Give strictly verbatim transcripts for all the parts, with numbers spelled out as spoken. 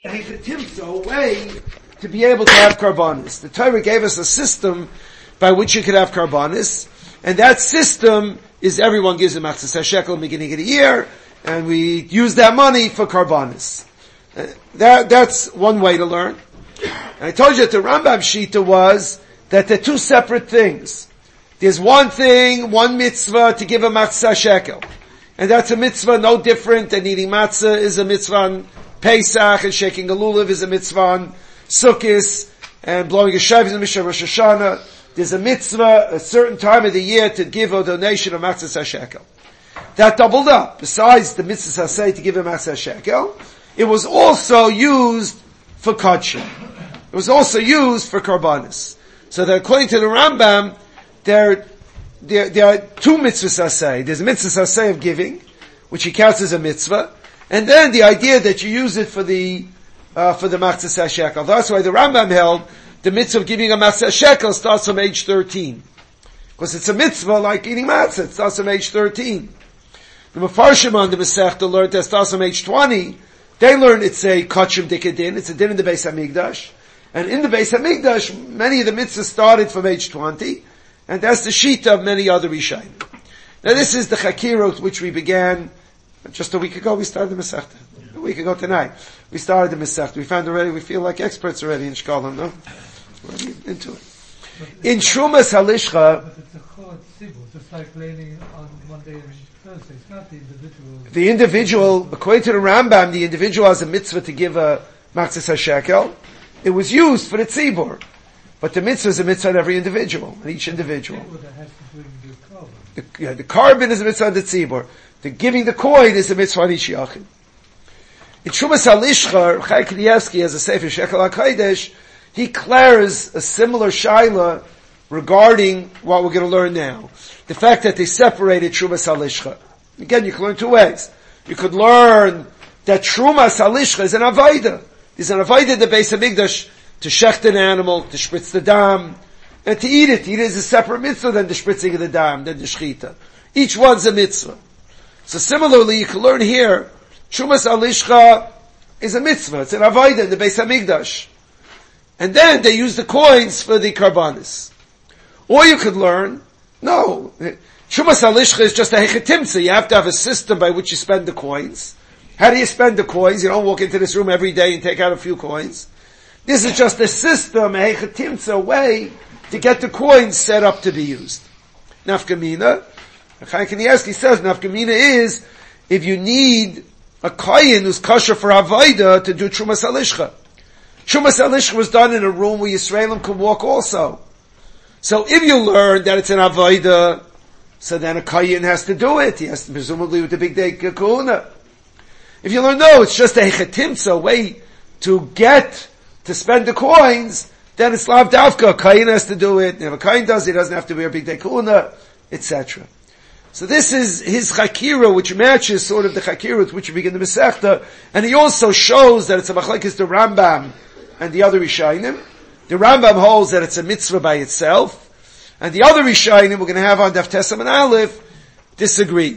a way to be able to have karbanis. The Torah gave us a system by which you could have karbanis, and that system is everyone gives a machzas shekel in the beginning of the year, and we use that money for karbanis. Uh, that, that's one way to learn. And I told you that the Rambam Shita was that they're two separate things. There's one thing, one mitzvah to give a matzah shekel. And that's a mitzvah no different than eating matzah is a mitzvah on Pesach, and shaking a lulav is a mitzvah on Sukkot, and blowing a shayv is a mitzvah Rosh Hashanah. There's a mitzvah a certain time of the year to give a donation of matzah shekel. That doubled up. Besides the mitzvah say to give a matzah shekel, it was also used for kodshim. It was also used for karbanis. So that according to the Rambam, there, there, there are two mitzvahs asay. There's a mitzvah asay of giving, which he counts as a mitzvah, and then the idea that you use it for the, uh, for the matzah shekel. That's why the Rambam held the mitzvah of giving a matzah shekel starts from age thirteen. Because it's a mitzvah like eating matzah. It starts from age thirteen. The Mefarshim on the Masechta learned that it starts from age twenty. They learn it's a kachim dikadin. It's a din in the Beis HaMikdash. And in the Beis HaMikdash, many of the mitzvahs started from age twenty. And that's the shita of many other Rishayim. Now this is the Chakirot which we began just a week ago. We started the Masechta. A week ago tonight. We started the Masechta. We found already, we feel like experts already in Shkolim, no? We're already into it. In Trumas Halishcha, but it's a chod sibur, just like learning on Monday and Thursday. It's not the individual. The individual, according to the Rambam, the individual has a mitzvah to give a matzah shekel. It was used for the tzibur. But the mitzvah is a mitzvah on every individual, on each individual. The, yeah, the carbon is a mitzvah on the tzibur. The giving the coin is a mitzvah on each yachid. In Trumas Halishcha, Chai Kanievsky has a sefer Shekel HaKodesh. He declares a similar shaila regarding what we're going to learn now. The fact that they separated Trumas Halishcha. Again, you can learn two ways. You could learn that Trumas Halishcha is an avodah. There's an avodah in the Beis HaMikdash to shecht an animal, to spritz the dam, and to eat it. Eat it is a separate mitzvah than the spritzing of the dam, than the shechita. Each one's a mitzvah. So similarly, you can learn here, Trumas Halishcha is a mitzvah. It's an avodah in the Beis HaMikdash. And then they use the coins for the karbanis. Or you could learn, no, Trumas Halishcha is just a hechetimtza. You have to have a system by which you spend the coins. How do you spend the coins? You don't walk into this room every day and take out a few coins. This is just a system, a hechetimtza, way to get the coins set up to be used. Nafkamina, Chaim Kanievsky says, Nafkamina is, if you need a kohen who's kosher for avodah to do Trumas Halishcha. Trumas Halishcha was done in a room where Yisraelim could walk also. So if you learn that it's an avodah, so then a kohen has to do it. He has to, presumably with the big day kahuna. If you learn, no, it's just a hechetimtza, a way to get, to spend the coins, then it's lav davka. A kohen has to do it. If a kohen does it, he doesn't have to wear big day kahuna, et cetera. So this is his chakira, which matches sort of the chakira with which we begin the Masechta, and he also shows that it's a machlekes the Rambam and the other Rishayim. The Rambam holds that it's a mitzvah by itself, and the other Rishayim we're going to have on Daf Tesam and Aleph disagree.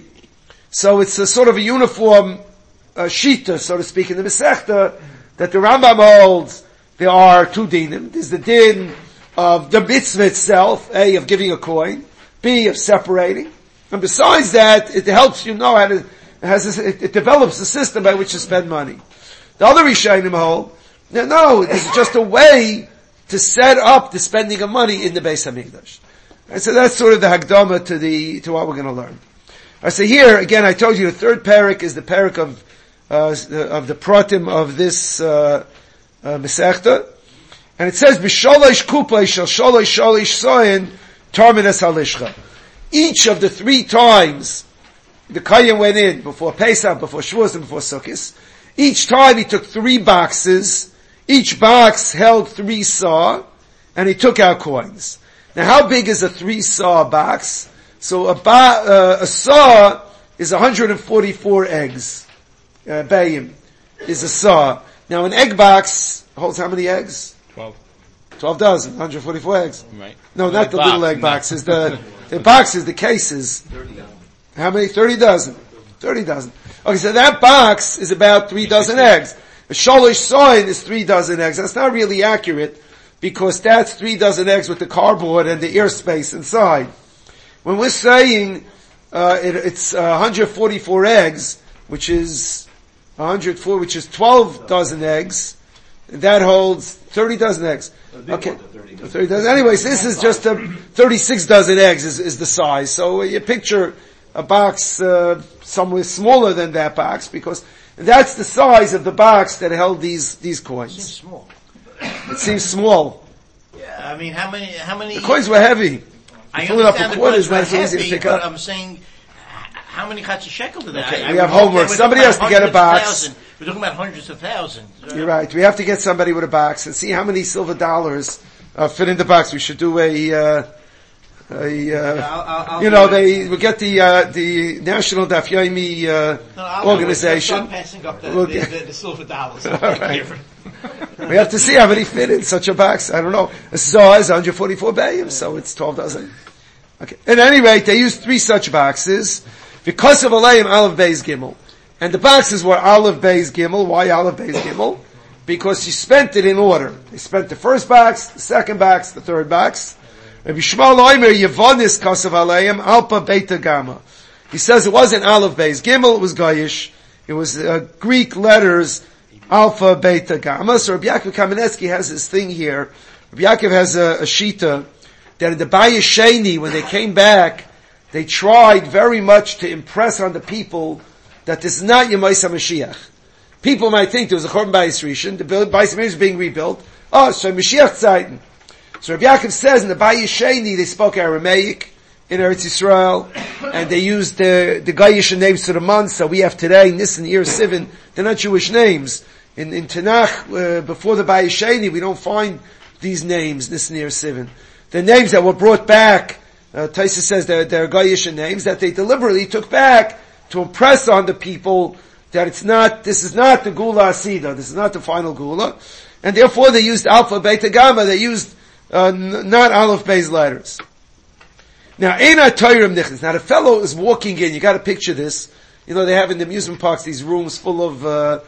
So it's a sort of a uniform uh, shita, so to speak, in the Masechta, that the Rambam holds there are two dinim. There's the din of the mitzvah itself, A, of giving a coin, B, of separating, and besides that, it helps you know how to, it has a, it, it develops a system by which to spend money. The other Rishayim hold, no, no, it's just a way to set up the spending of money in the Beis HaMikdash. And so that's sort of the Hagdama to the, to what we're going to learn. I say here, again, I told you the third parak is the parak of, uh, of the pratim of this, uh, uh, Masechta. And it says, B'sholosh kupay shel sholosh sholish soyin tarminas halishcha. Each of the three times the kohen went in, before Pesach, before Shavuos, and before Sukkot, each time he took three boxes. Each box held three saw, and he took out coins. Now, how big is a three saw box? So a, ba- uh, a saw is one hundred forty-four eggs. Uh, bayim is a saw. Now, an egg box holds how many eggs? Twelve. Twelve dozen. one hundred forty-four eggs. Right. No, not the box, little egg no. boxes. The the boxes, the cases. Thirty dozen. How many? Thirty dozen. Thirty dozen. Okay, so that box is about three dozen eggs. A shalosh soin is three dozen eggs. That's not really accurate, because that's three dozen eggs with the cardboard and the airspace inside. When we're saying, uh, it, it's uh, one hundred forty-four eggs, which is one hundred four, which is twelve dozen eggs, that holds thirty dozen eggs. Okay. thirty dozen. Anyways, this is just a thirty-six dozen eggs is, is the size. So you picture a box, uh, somewhere smaller than that box, because that's the size of the box that held these, these coins. It seems small. It seems small. Yeah, I mean, how many, how many... The coins were heavy. I Filling up understand a the quarter coins is were not so easy to heavy, pick but up. I'm saying, how many chatz shekel did that? Okay, I, we I have would- homework. we're Somebody talking has to get a about box. hundreds of thousands. We're talking about hundreds of thousands. You're right. We have to get somebody with a box and see how many silver dollars uh, fit in the box. We should do a, uh, a, uh, Yeah, I'll- I'll- I'll you do know, it. they, we get the, uh, the National Daf Yomi, uh, No, I'll organization. start passing up the, We'll the, get- the, the silver dollars. All right. We have to see how many fit in such a box. I don't know. A saw is one hundred forty-four bayim, so it's twelve dozen. Okay. At any rate, they used three such boxes. Because of Alayim, Aleph Beis Gimel. And the boxes were Aleph Beis Gimel. Why Aleph Beis Gimel? Because he spent it in order. He spent the first box, the second box, the third box. Rabbi Shmuel Oimer, Yevonis Kasav Alayim, Alpa Beta Gamma. He says it wasn't Aleph Beis Gimel, it was Goyish. It was uh, Greek letters, Alpha, Beta, Gamma. So Rabbi Yaakov Kamenetsky has this thing here. Rabbi Yaakov has a, a shita that in the Bayis Sheni, when they came back, they tried very much to impress on the people that this is not Yemaisa Mashiach. People might think there was a Chorban Bayis Rishon, the Bayis Rishon is being rebuilt. Oh, so Mashiach Zeiten. So Rabbi Yaakov says in the Bayis Sheni, they spoke Aramaic in Eretz Yisrael, and they used the, the Goyish names to the months that we have today, Nisan, Iyar, Sivan. They're not Jewish names. In, in Tanakh, uh, before the Bayis Sheni, we don't find these names, Nisan, Iyar, Sivan. The names that were brought back, uh, Taisa says they're, they're Goyish names, that they deliberately took back to impress on the people that it's not, this is not the Gula Asida, this is not the final Gula, and therefore they used Alpha, Beta, Gamma, they used, uh, n- not Aleph, Beis letters. Now, Eina Toirim Nichnas. Now, the fellow is walking in, you gotta picture this, you know, they have in the amusement parks these rooms full of, uh,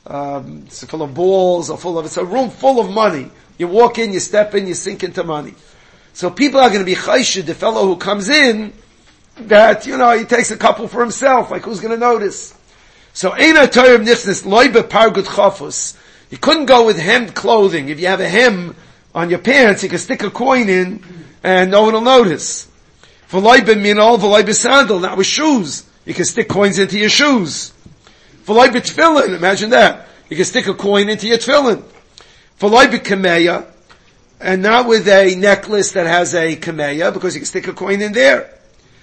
um, it's full of balls, or full of, it's a room full of money. You walk in, you step in, you sink into money. So people are going to be chayshid, the fellow who comes in, that, you know, he takes a couple for himself, like who's going to notice? So, Eina Toirim Nichnas, loibe pargut chafus. You couldn't go with hemmed clothing. If you have a hem on your pants, you can stick a coin in, and no one will notice. V'loibe minol, v'loibe sandal, not with shoes. You can stick coins into your shoes. V'loibe tefillin, imagine that. You can stick a coin into your tefillin. V'loibe kameya, and not with a necklace that has a kameya, because you can stick a coin in there.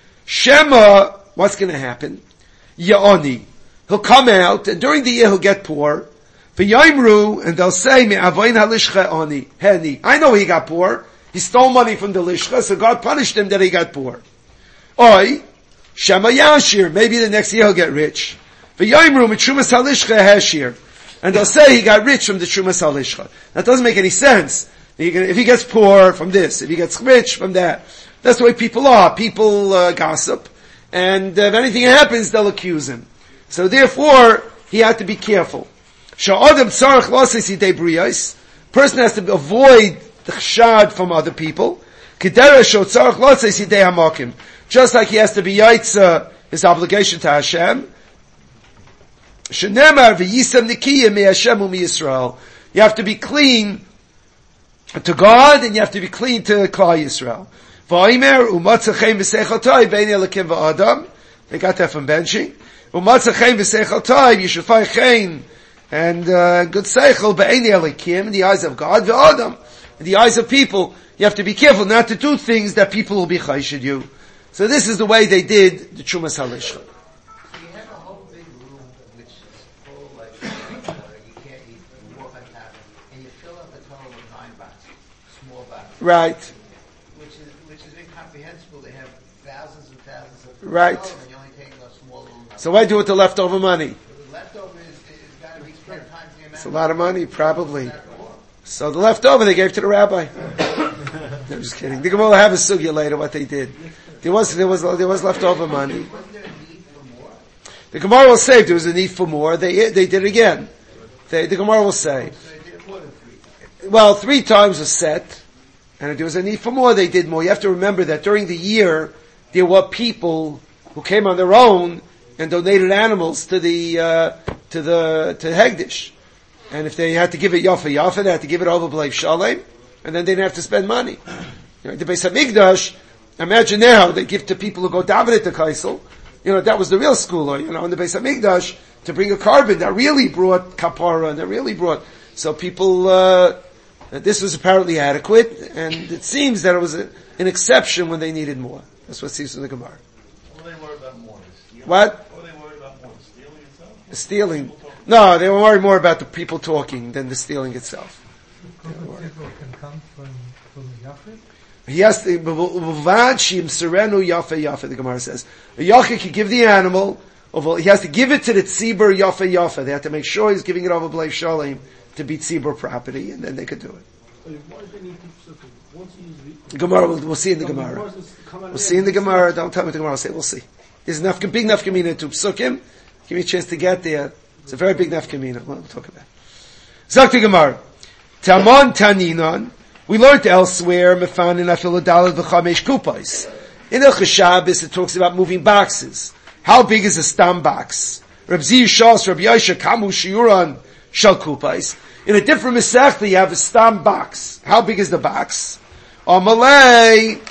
Shema, what's going to happen? Ya'oni. He'll come out, and during the year he'll get poor. V'yaimru, and they'll say, me'avoin halishcha oni, heni. I know he got poor. He stole money from the lishcha, so God punished him that he got poor. Oi, Shema Yashir, maybe the next year he'll get rich. V'yaimru, mitrumas halishcha heshir. And they'll say he got rich from the trumas halishcha. That doesn't make any sense. If he gets poor from this, if he gets rich from that. That's the way people are. People uh, gossip. And uh, if anything happens, they'll accuse him. So therefore, he had to be careful. Sha'adam tzarech losei sidei briyos. Person has to avoid the chshad from other people. Kedera shotzarech losei sidei hamakim. Just like he has to be yaitza, his obligation to Hashem. Shenemar v'yisem nikiyim mi Hashem u'mi Yisrael. You have to be clean to God, and you have to be clean to Klal Yisrael. V'aimer u'matzachem v'seichotai b'nei Elokim v'adam. They got that from Benshi. U'matzachem v'seichotai, you should find chen and uh, good seichel b'nei Elokim, in the eyes of God, v'adam, in the eyes of people. You have to be careful not to do things that people will be chayshid you. So this is the way they did the Trumas HaLishcha. Right. Which is which is incomprehensible. They have thousands and thousands of right. and you're only taking a small little number. So why do with the leftover money? The leftover is, is got to be ten times the amount. It's a lot of money, probably. So the leftover they gave to the rabbi. I'm just kidding. The Gemara will have a sugya later what they did. There was there was there was leftover money. Wasn't there a need for more? The Gemara will say if there was a need for more, they they did it again. They, the Gemara will say, So they did more than three. well, three times was set, and if there was a need for more, they did more. You have to remember that during the year, there were people who came on their own and donated animals to the, uh, to the, to Hegdish. And if they had to give it Yafa Yafa, they had to give it over B'leiv Shalem, and then they didn't have to spend money. You know, the Beis HaMikdash, imagine now, they give to people who go daven at the Kaisel. You know, that was the real schooler, you know, in the Beis HaMikdash, to bring a carbon that really brought kapara, and that really brought, so people, uh, this was apparently adequate, and it seems that it was a, an exception when they needed more. That's what it seems in the Gemara. What were they worried about more? The stealing? What? What were they worried about more? The stealing itself? The stealing. No, they were worried more about the people talking than the stealing itself. People can come from, from Yafet. He has to, B'vad shim serenu yafe yafe, the Gemara says. A yachid can give the animal, he has to give it to the tzibur yafe yafe. They have to make sure he's giving it over B'leiv Shalem to be tzibur property, and then they could do it. The Gemara, we'll, we'll see in the Gemara. We'll see in the Gemara, don't tell me the Gemara, I'll say we'll see. There's enough, big nafkamina to psukim. Give me a chance to get there. It's a very big nafkamina. We'll talk about it. Zok the Gemara. Tamon taninon. We learned elsewhere, mefanin afilodalad v'chamesh kupais. In El Shabbos, it talks about moving boxes. How big is a stam box? Reb Zir Shas, Reb Yosha, Kamu Shiuran, Shal kupais. In a different Masechta, you have a stam box. How big is the box? Amalei,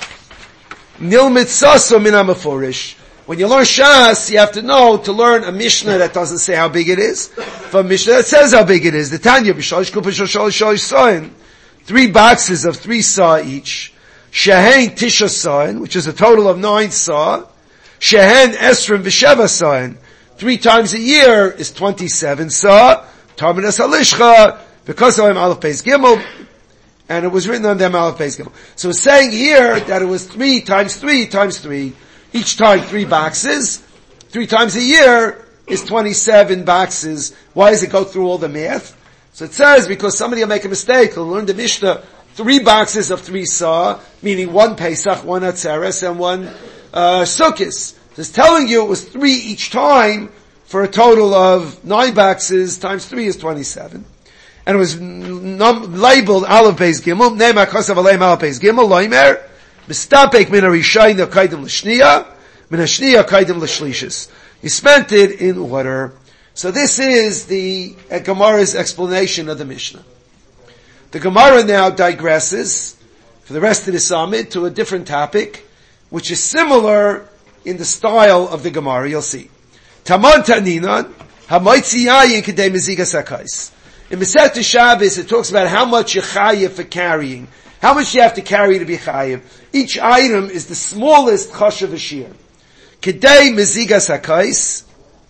nilmit saso min hamaforish. When you learn Shas, you have to know to learn a Mishnah that doesn't say how big it is, from a Mishnah that says how big it is. The Tanya, b'shalish kupais shal shalish soin. Three boxes of three saw each. Shehen tisha sa'in, which is a total of nine saw. Shehen esrim v'sheva sa'in. Three times a year is twenty-seven saw. Tarminas halishcha, because of them Aleph Beis Gimel, and it was written on them Aleph Beis Gimel. So it's saying here that it was three times three times three. Each time three boxes. Three times a year is twenty-seven boxes. Why does it go through all the math? So it says, because somebody will make a mistake, he'll learn the Mishnah, three boxes of three saw, meaning one Pesach, one Atzeres, and one, uh, Sukkos. So it's telling you it was three each time, for a total of nine boxes, times three is twenty-seven. And it was num- labeled Aleph Beis Gimel, Ne'emar Kosav Aleim Aleph Beis Gimel, Loimer, Mistapek min HaRishayna Kaidim L'Shniya, min HaShniya Kaidim L'Shlishis. You spent it in order. So this is the uh, Gemara's explanation of the Mishnah. The Gemara now digresses for the rest of the summit to a different topic, which is similar in the style of the Gemara. You'll see. Taman taninan hamaitzi yayin kedei mezigas hakais. In Masechta Shabbos, it talks about how much you're chayiv for carrying, how much you have to carry to be chayiv. Each item is the smallest chashav ashir. Kedei mezigas hakais.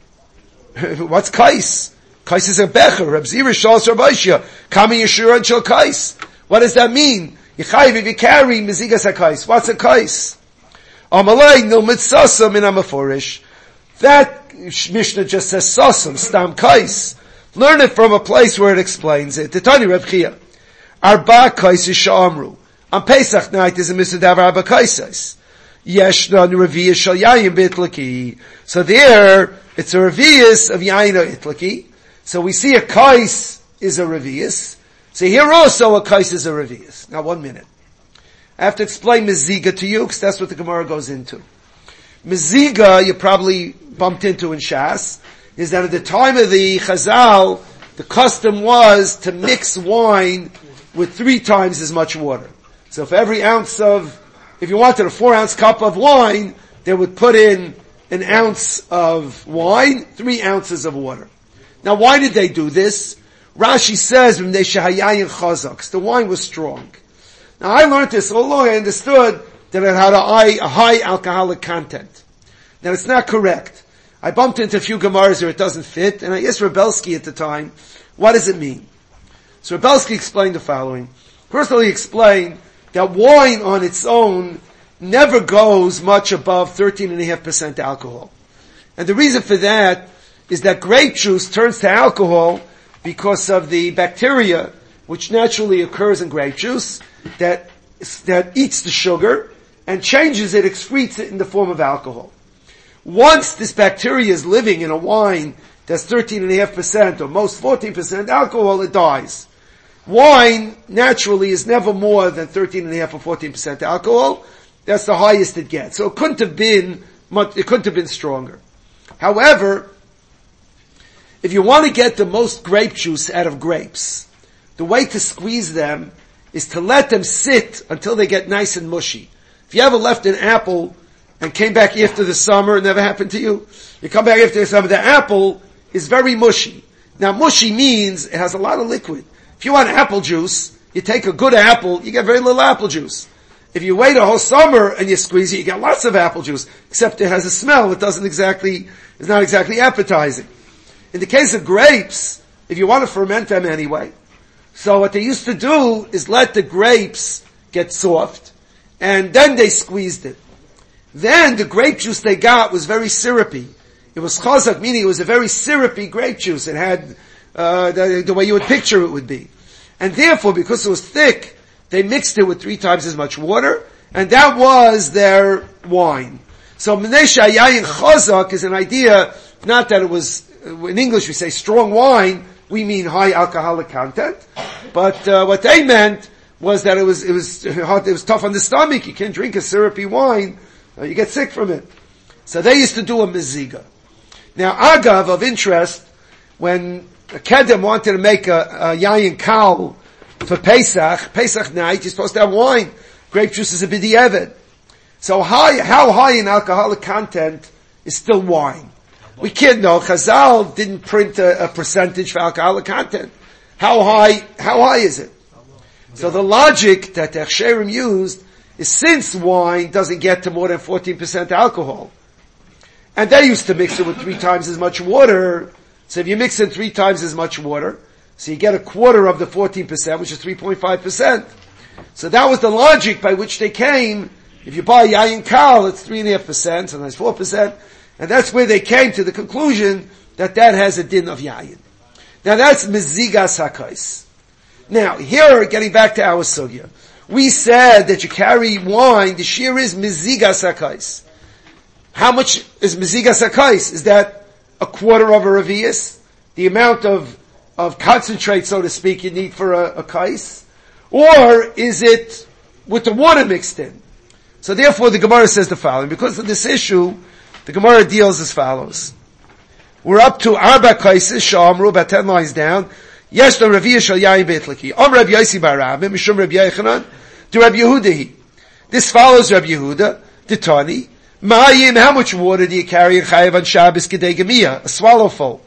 What's kais? Kais is a becher. Reb Zira Shal Sarbaishya. Kami Yeshua Shal Kais. What does that mean? Yechayiv if you carry mezigas hakais. What's a kais? Amalei no mitzasam in amaforish. That Mishnah just says sasam, stam kais. Learn it from a place where it explains it. The Tani Reb Chia. Arba kaisis sha'amru. On Pesach night is a mitzvah arba kaisis. Yeshna reviyah shal yayin bitlaki. So there, it's a reviyas of yayin itlaki. So we see a kais is a reviyas. So here also a kais is a reviyas. Now one minute. I have to explain meziga to you, because that's what the Gemara goes into. Meziga, you probably bumped into in Shas, is that at the time of the Chazal, the custom was to mix wine with three times as much water. So for every ounce of, if you wanted a four ounce cup of wine, they would put in an ounce of wine, three ounces of water. Now why did they do this? Rashi says, the wine was strong. Now I learned this all along, I understood that it had a high, a high alcoholic content. Now it's not correct. I bumped into a few Gemaras where it doesn't fit, and I asked Rebelsky at the time, what does it mean? So Rebelsky explained the following. First of all, he explained that wine on its own never goes much above thirteen point five percent alcohol. And the reason for that is that grape juice turns to alcohol because of the bacteria which naturally occurs in grape juice that, that eats the sugar and changes it, excretes it in the form of alcohol. Once this bacteria is living in a wine that's thirteen point five percent, or most fourteen percent alcohol, it dies. Wine, naturally, is never more than thirteen point five or fourteen percent alcohol. That's the highest it gets. So it couldn't have been much, it couldn't have been stronger. However, if you want to get the most grape juice out of grapes, the way to squeeze them is to let them sit until they get nice and mushy. If you ever left an apple and came back after the summer, it never happened to you, you come back after the summer, the apple is very mushy. Now mushy means it has a lot of liquid. If you want apple juice, you take a good apple, you get very little apple juice. If you wait a whole summer and you squeeze it, you get lots of apple juice, except it has a smell that doesn't exactly, is not exactly appetizing. In the case of grapes, if you want to ferment them anyway, so what they used to do is let the grapes get soft, and then they squeezed it. Then the grape juice they got was very syrupy. It was chazak, meaning it was a very syrupy grape juice. It had uh, the, the way you would picture it would be. And therefore, because it was thick, they mixed it with three times as much water, and that was their wine. So Menesha Yayin Chazak is an idea, not that it was, in English we say strong wine, we mean high alcoholic content, but uh, what they meant was that it was, it was, it was tough on the stomach. You can't drink a syrupy wine, uh, you get sick from it. So they used to do a meziga. Now, agav, of interest, when Kedem wanted to make a, a yayin kal for Pesach, Pesach night, you're supposed to have wine. Grape juice is a b'di'evet. So high, how high in alcoholic content is still wine? We can't know. Chazal didn't print a, a percentage for alcoholic content. How high, how high is it? So the logic that the Achsherim used is since wine doesn't get to more than fourteen percent alcohol, and they used to mix it with three times as much water, so if you mix in three times as much water, so you get a quarter of the fourteen percent, which is three point five percent. So that was the logic by which they came. If you buy Yayin Kal, it's three point five percent, sometimes four percent, and that's where they came to the conclusion that that has a din of Yayin. Now that's Mezigas HaKais. Now, here, getting back to our sugya, we said that you carry wine, the shear is Mezigas HaKais. How much is Mezigas HaKais? Is that a quarter of a revius? The amount of, of concentrate, so to speak, you need for a, a kais? Or is it with the water mixed in? So therefore the Gemara says the following. Because of this issue, the Gemara deals as follows. We're up to Arba Kaisis, Shamru, about ten lines down. Yes, the Raviyah shal Yayin Beitliki. Om Rabbi Yosi bar Rabbi, Mishum Rabbi Yechanan, to Rabbi Yehudahi. This follows Rabbi Yehuda, the Tani. Ma'ayim, how much water do you carry in Chayav on Shabbos Kedei Gemiyah? A swallow full.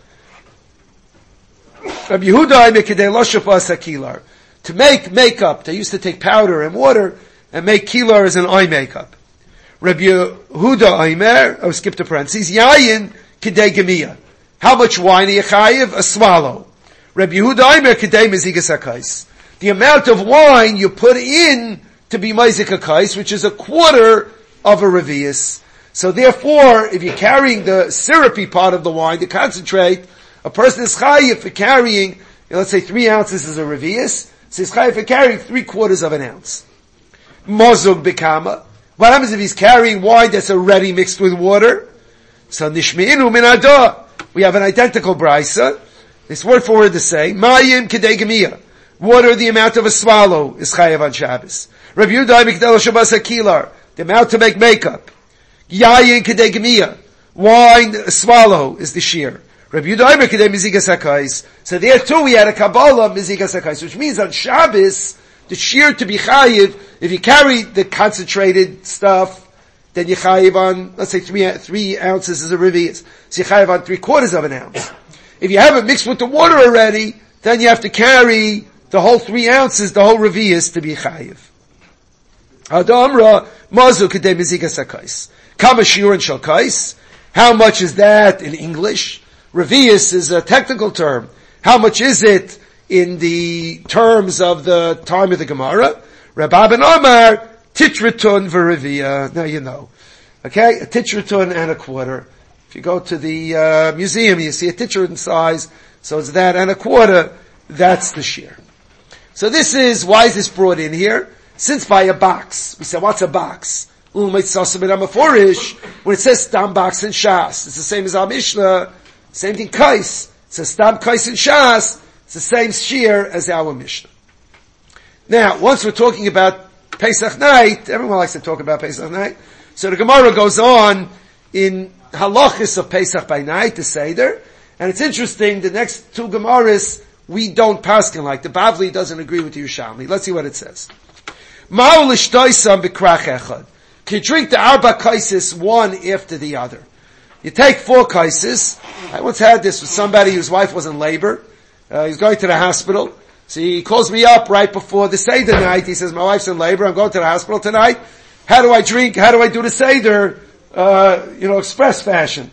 Rabbi Yehuda, Kedei Loshapa Sakilar. To make makeup, they used to take powder and water and make kilar as an eye makeup. Rabbi Yehuda Aimer, oh, skip the parentheses, Yayin Kedei Gemiyah. How much wine do you chayav? A swallow. Rabbi Yehuda Aimer Kedei Mezigas HaKais. The amount of wine you put in to be Mezik HaKais, which is a quarter of a revius. So therefore, if you're carrying the syrupy part of the wine, the concentrate, a person is chayav for carrying, let's say three ounces is a revius, so he's chayav for carrying three quarters of an ounce. Mozug Bekama. What happens if he's carrying wine that's already mixed with water? So Nishmeinu Min Adah. We have an identical brisa. It's word for word the same. Mayim Kedei Gemiyah. Water, the amount of a swallow, is chayav on Shabbos. Rabbi Yehuda Mikdel Shabbos Akilar. The amount to make makeup. Yayin Kedei Gemiyah. Wine, a swallow, is the shear. Rabbi Yehuda Kedei Mezigas HaKais. So there too we had a Kabbalah Mezigas HaKais, which means on Shabbos, the shear to be chayiv, if you carry the concentrated stuff, then you chayiv on, let's say three, three ounces is a revius. So you chayiv on three quarters of an ounce. If you have it mixed with the water already, then you have to carry the whole three ounces, the whole revius to be chayiv. Adamra, mazu kedei mezigas hakais. Kama shiur and shalkais. How much is that in English? Revius is a technical term. How much is it in the terms of the time of the Gemara? Rabbi Ben Omar, titratun v'reviyah. Now you know. Okay? A titratun and a quarter. If you go to the uh, museum, you see a titratun size, so it's that and a quarter, that's the shear. So this is, why is this brought in here? Since by a box, we said, what's a box? When it says stam box and shas, it's the same as our Mishnah, Same thing, kais. It's a stam kais in Shas. It's the same shear as our Mishnah. Now, once we're talking about Pesach night, everyone likes to talk about Pesach night. So the Gemara goes on in halachis of Pesach by night, the Seder. And it's interesting, the next two Gemaras, we don't paskin like. The Bavli doesn't agree with the Yerushalmi. Let's see what it says. Ma'u l'shtoisam b'krach echad. Can you drink the arba kaisis one after the other? You take four kaisis. I once had this with somebody whose wife was in labor. Uh, he's going to the hospital. So he calls me up right before the Seder night. He says, my wife's in labor. I'm going to the hospital tonight. How do I drink? How do I do the Seder? Uh, you know, express fashion.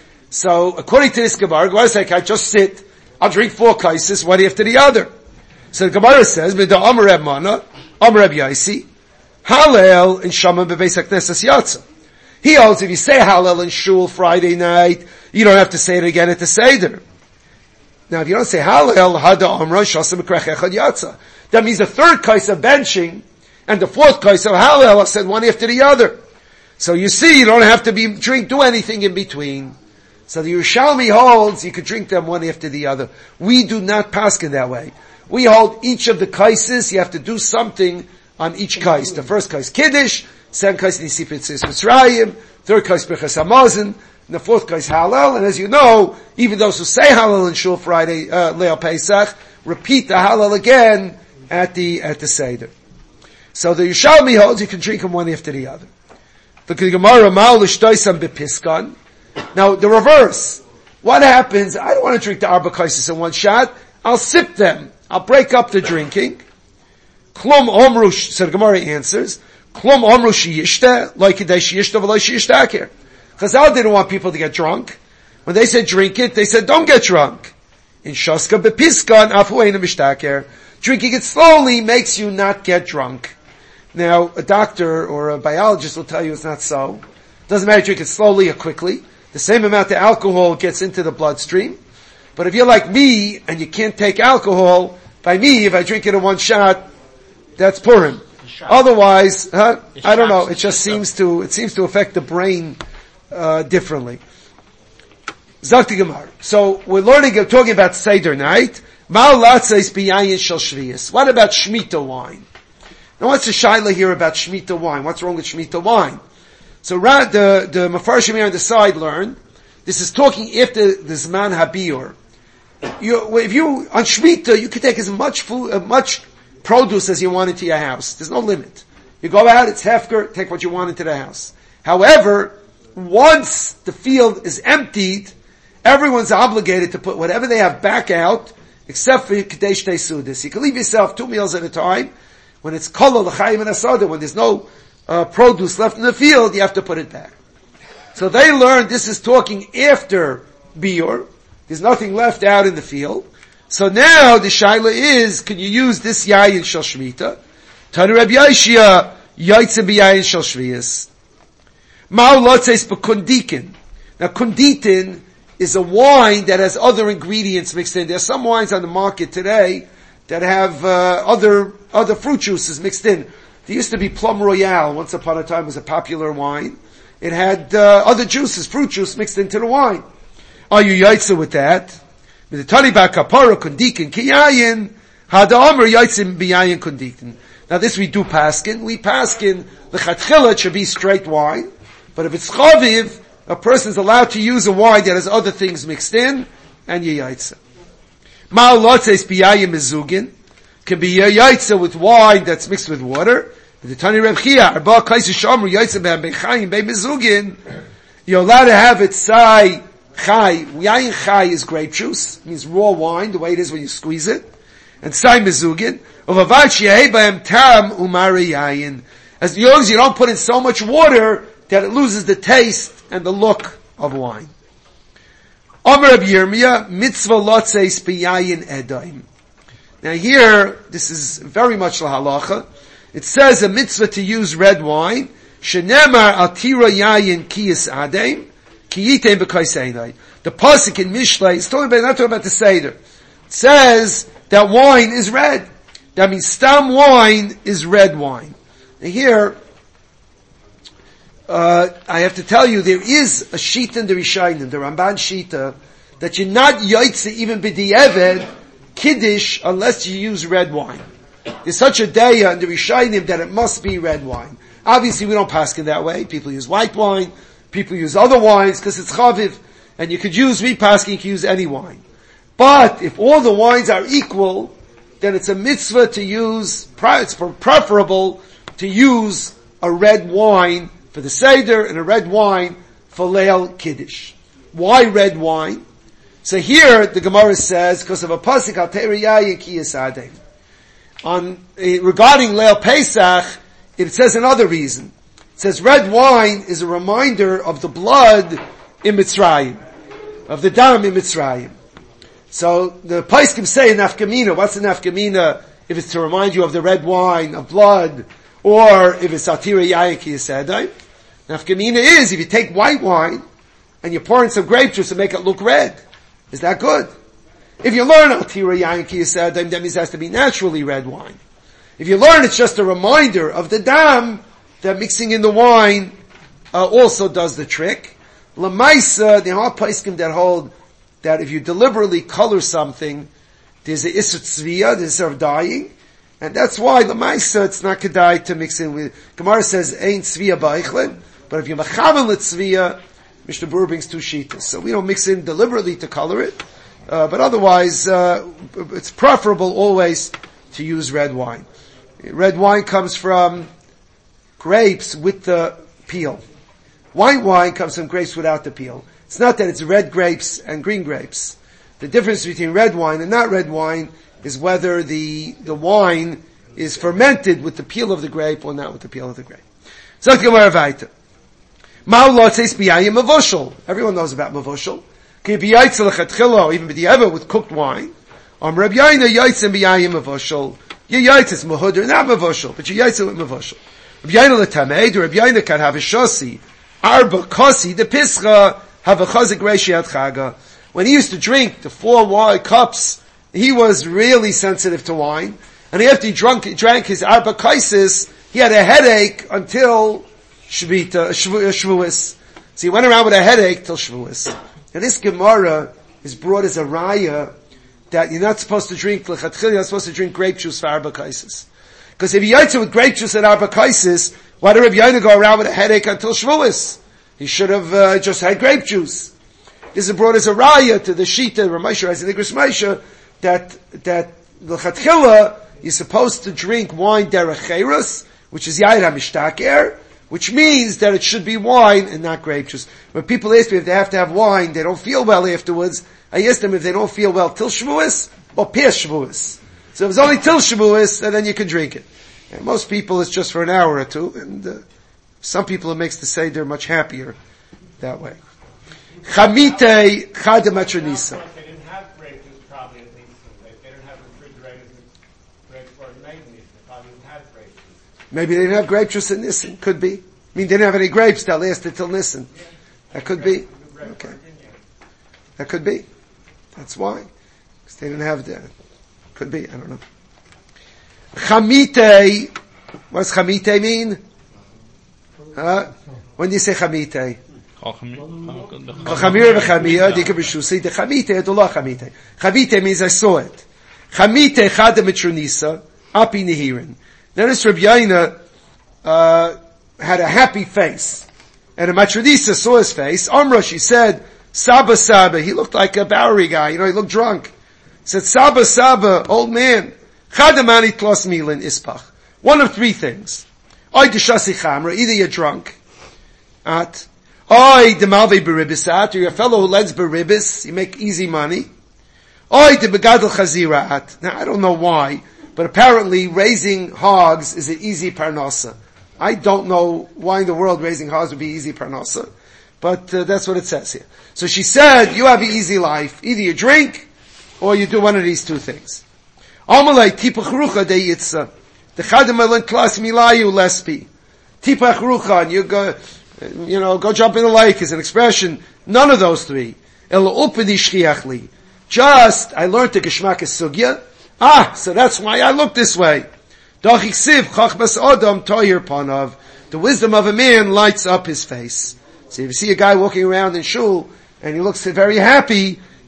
So according to this Gemara, Gemara says, I just sit. I'll drink four kaisis, one after the other. So the Gemara says, "B'da Amar Reb Mana, Amar Reb Yaisi, Hallel in Shaman bebeis haknesses yatsa." He holds if you say Hallel in Shul Friday night, you don't have to say it again at the Seder. Now, if you don't say Hallel, Hada Amra Shasam B'krach Echad Yatsa, that means the third kais of benching and the fourth kais of Hallel are said one after the other. So you see, you don't have to be drink do anything in between. So the Yerushalmi holds you could drink them one after the other. We do not paskin that way. We hold each of the kaises, you have to do something on each kais. The first kais Kiddush, second kais Nisipit Mitzrayim, third kais Birchas Hamazon, and the fourth kais Hallel. And as you know, even those who say Hallel in Shul Friday, uh, Leil Pesach, repeat the Hallel again at the, at the Seder. So the Yerushalmi holds you can drink them one after the other. The Gemara Ma'u l'shtoisam b'piskan. Now, the reverse. What happens? I don't want to drink the arba kaisis in one shot. I'll sip them. I'll break up the drinking. Klum omru, so the Gemara answers, Klum omru sheyishta, like kedei sheyishta v'lo sheyishtakir. Chazal didn't want people to get drunk. When they said drink it, they said don't get drunk. In Shaska bepiskan afu eina mishtakir. Drinking it slowly makes you not get drunk. Now, a doctor or a biologist will tell you it's not so. Doesn't matter if you drink it slowly or quickly. The same amount of alcohol gets into the bloodstream. But if you're like me and you can't take alcohol, by me, if I drink it in one shot, that's Purim. Otherwise, huh? I don't know. It just seems to, it seems to affect the brain, uh, differently. Zakti Gemara. So we're learning, we're talking about Seder night. What about Shemitah wine? Now what's the shaila here about Shemitah wine? What's wrong with Shemitah wine? So the, the Mefarshim here on the side learn, this is talking after the Zman HaBiur. You, if you, on Shemitah, you can take as much food, uh, much produce as you want into your house. There's no limit. You go out, it's hefker, take what you want into the house. However, once the field is emptied, everyone's obligated to put whatever they have back out, except for Kadesh Tei Sudis. You can leave yourself two meals at a time. When it's Kolol, L'chaim, and Asada, when there's no uh, produce left in the field, you have to put it back. So they learned this is talking after Biur. There's nothing left out in the field. So now the shaila is, can you use this yayin shel shmita? Tanu Reb Yashia, yaitze b'yayin shel shviyas. Ma'u lotzeis b'kundikin. Now kunditin is a wine that has other ingredients mixed in. There's some wines on the market today that have uh, other other fruit juices mixed in. There used to be Plum Royale, once upon a time was a popular wine. It had uh, other juices, fruit juice mixed into the wine. Are you yaitze with that? With the tani ba kapara kundikin kiyayin hada omer yaitzim biyayin kundikin. Now this we do paskin. We paskin the chatchila should be straight wine, but if it's chaviv, a person's allowed to use a wine that has other things mixed in, and you yaitze. Ma'u lotzeis biyayin mezugin. Can be yaitze with wine that's mixed with water. The Tani Reb Chia, Arba Kaisu Shomer yaitze be'chayim be'mezugin. You're allowed to have it sai chai. Yayin chai is grape juice, means raw wine, the way it is when you squeeze it. And sai mezugin. Uvavad sheyeh b'hem tam umari yayin. As long as you don't put in so much water that it loses the taste and the look of wine. Omer Reb Yirmiyah, mitzvah lotzeis b'yayin edaim. Now here, this is very much la halacha. It says a mitzvah to use red wine. Shenemar altira yayin kiyas adem, kiyitem b'kaiseinai. The pasuk in Mishlei is talking about, not talking about the Seder. It says that wine is red. That means stam wine is red wine. Now here, uh, I have to tell you, there is a shita in the Rishayim, the Ramban shita, that you're not yaitze even b'di'eved kiddush unless you use red wine. There's such a daya in the Rishonim that it must be red wine. Obviously we don't paskin that way. People use white wine, people use other wines because it's chaviv, and you could use, we paskin, you can use any wine. But if all the wines are equal, then it's a mitzvah to use, it's preferable to use a red wine for the Seder and a red wine for Leil Kiddush. Why red wine? So here the Gemara says, because of a pasuk al teriyah yikiyasadeh. On, uh, regarding Leil Pesach, it says another reason. It says red wine is a reminder of the blood in Mitzrayim, of the dam in Mitzrayim. So the Paiskim say nafkamina. What's the nafkamina? If it's to remind you of the red wine, of blood, or if it's atira yayin ki yisadai. Nafkamina is if you take white wine and you pour in some grape juice and make it look red. Is that good? If you learn atira yayin ki yisadai, that means it has to be naturally red wine. If you learn it's just a reminder of the dam, that mixing in the wine uh, also does the trick. Lamaisa, the are Paiskim that hold that if you deliberately color something, there's a isur tzviya, there's a of dying, and that's why the ma'isa it's not kedai to mix in with. Gemara says ain't tzviya ba'ichlin, but if you machavel the tzviya, Mishnah Berurah brings two shitas. So we don't mix in deliberately to color it, uh, but otherwise uh, it's preferable always to use red wine. Red wine comes from grapes with the peel. White wine comes from grapes without the peel. It's not that it's red grapes and green grapes. The difference between red wine and not red wine is whether the, the wine is fermented with the peel of the grape or not with the peel of the grape. So Gemara Vaita. Ma'ulot says biyayim mavoshel. Everyone knows about mavoshel. Ki biyaytzel lechatchilo, even b'di'eva with cooked wine. Am Reb Yaina yaitzem biyayim mavoshel. Your yaitz is mahuder, not mavoshel, but your yaitz with mavoshel. Reb Yaina letameid, or Reb Yaina can have a shosi. Arba kosi, the pischa, have a chazik reishi at chaga. When he used to drink the four wine cups, he was really sensitive to wine. And after he drunk, drank his arba kaisis, he had a headache until Shvita, Shavuos. So he went around with a headache till Shavuos. And this Gemara is brought as a raya that you're not supposed to drink lechatchil, you're not supposed to drink grape juice for arba kaisis. Because if you yaitz with grape juice at arba kaisis, why did Rabbi Yaina go around with a headache until Shavuos? He should have uh, just had grape juice. This is brought as a raya to the shita, Ramesha has in the Grismeisha, that, that the chatchila, you're supposed to drink wine derech cheirus, which is yair hamishtaker, which means that it should be wine and not grape juice. When people ask me if they have to have wine, they don't feel well afterwards, I ask them if they don't feel well till Shavuos or past Shavuos. So if it's only till Shavuos, and then you can drink it. And most people it's just for an hour or two, and uh, some people it makes the Seder much happier that way. Chamite chadam atronisa. They didn't have grape juice probably at least. They didn't have refrigerators with grapes for the night. They probably didn't have grape juice. Maybe they didn't have grape juice in Nissen. Could be. I mean, they didn't have any grapes that lasted till Nissen. Yeah. That could be. Okay. That could be. That's why. Because they didn't have that. Could be. I don't know. Chamite. What does chamite mean? Huh? When do you say chamite? Chamir v'chamiyah, dika b'shusi, the chamite, the lo chamite. Chamite means I saw it. Chamite chadam etronisa, api nehirin. Now this Reb Yaina, uh, had a happy face. And a matronisa saw his face. Amra, she said, Saba Saba, he looked like a Bowery guy, you know, he looked drunk. Said, Saba Saba, old man, chadamani tlos milin ispach. One of three things. Oy deshasi chamra, either you're drunk, at, oy demalve beribisat, or you're a fellow who lends beribis, you make easy money. Oy de begadol chazira at. Now, I don't know why, but apparently raising hogs is an easy parnasa. I don't know why in the world raising hogs would be easy parnasa, but uh, that's what it says here. So she said, you have an easy life. Either you drink, or you do one of these two things. Amalei tipach rucha de yitzah. The chadam klas milayu lespi. Tipach rucha, and you go, you know, go jump in the lake is an expression. None of those three. El upedi shchiachli. Just, I learned the geshmak sugya. Ah, so that's why I look this way. Dachik siv chachmas adam toyer panav. The wisdom of a man lights up his face. So if you see a guy walking around in shul, and he looks very happy,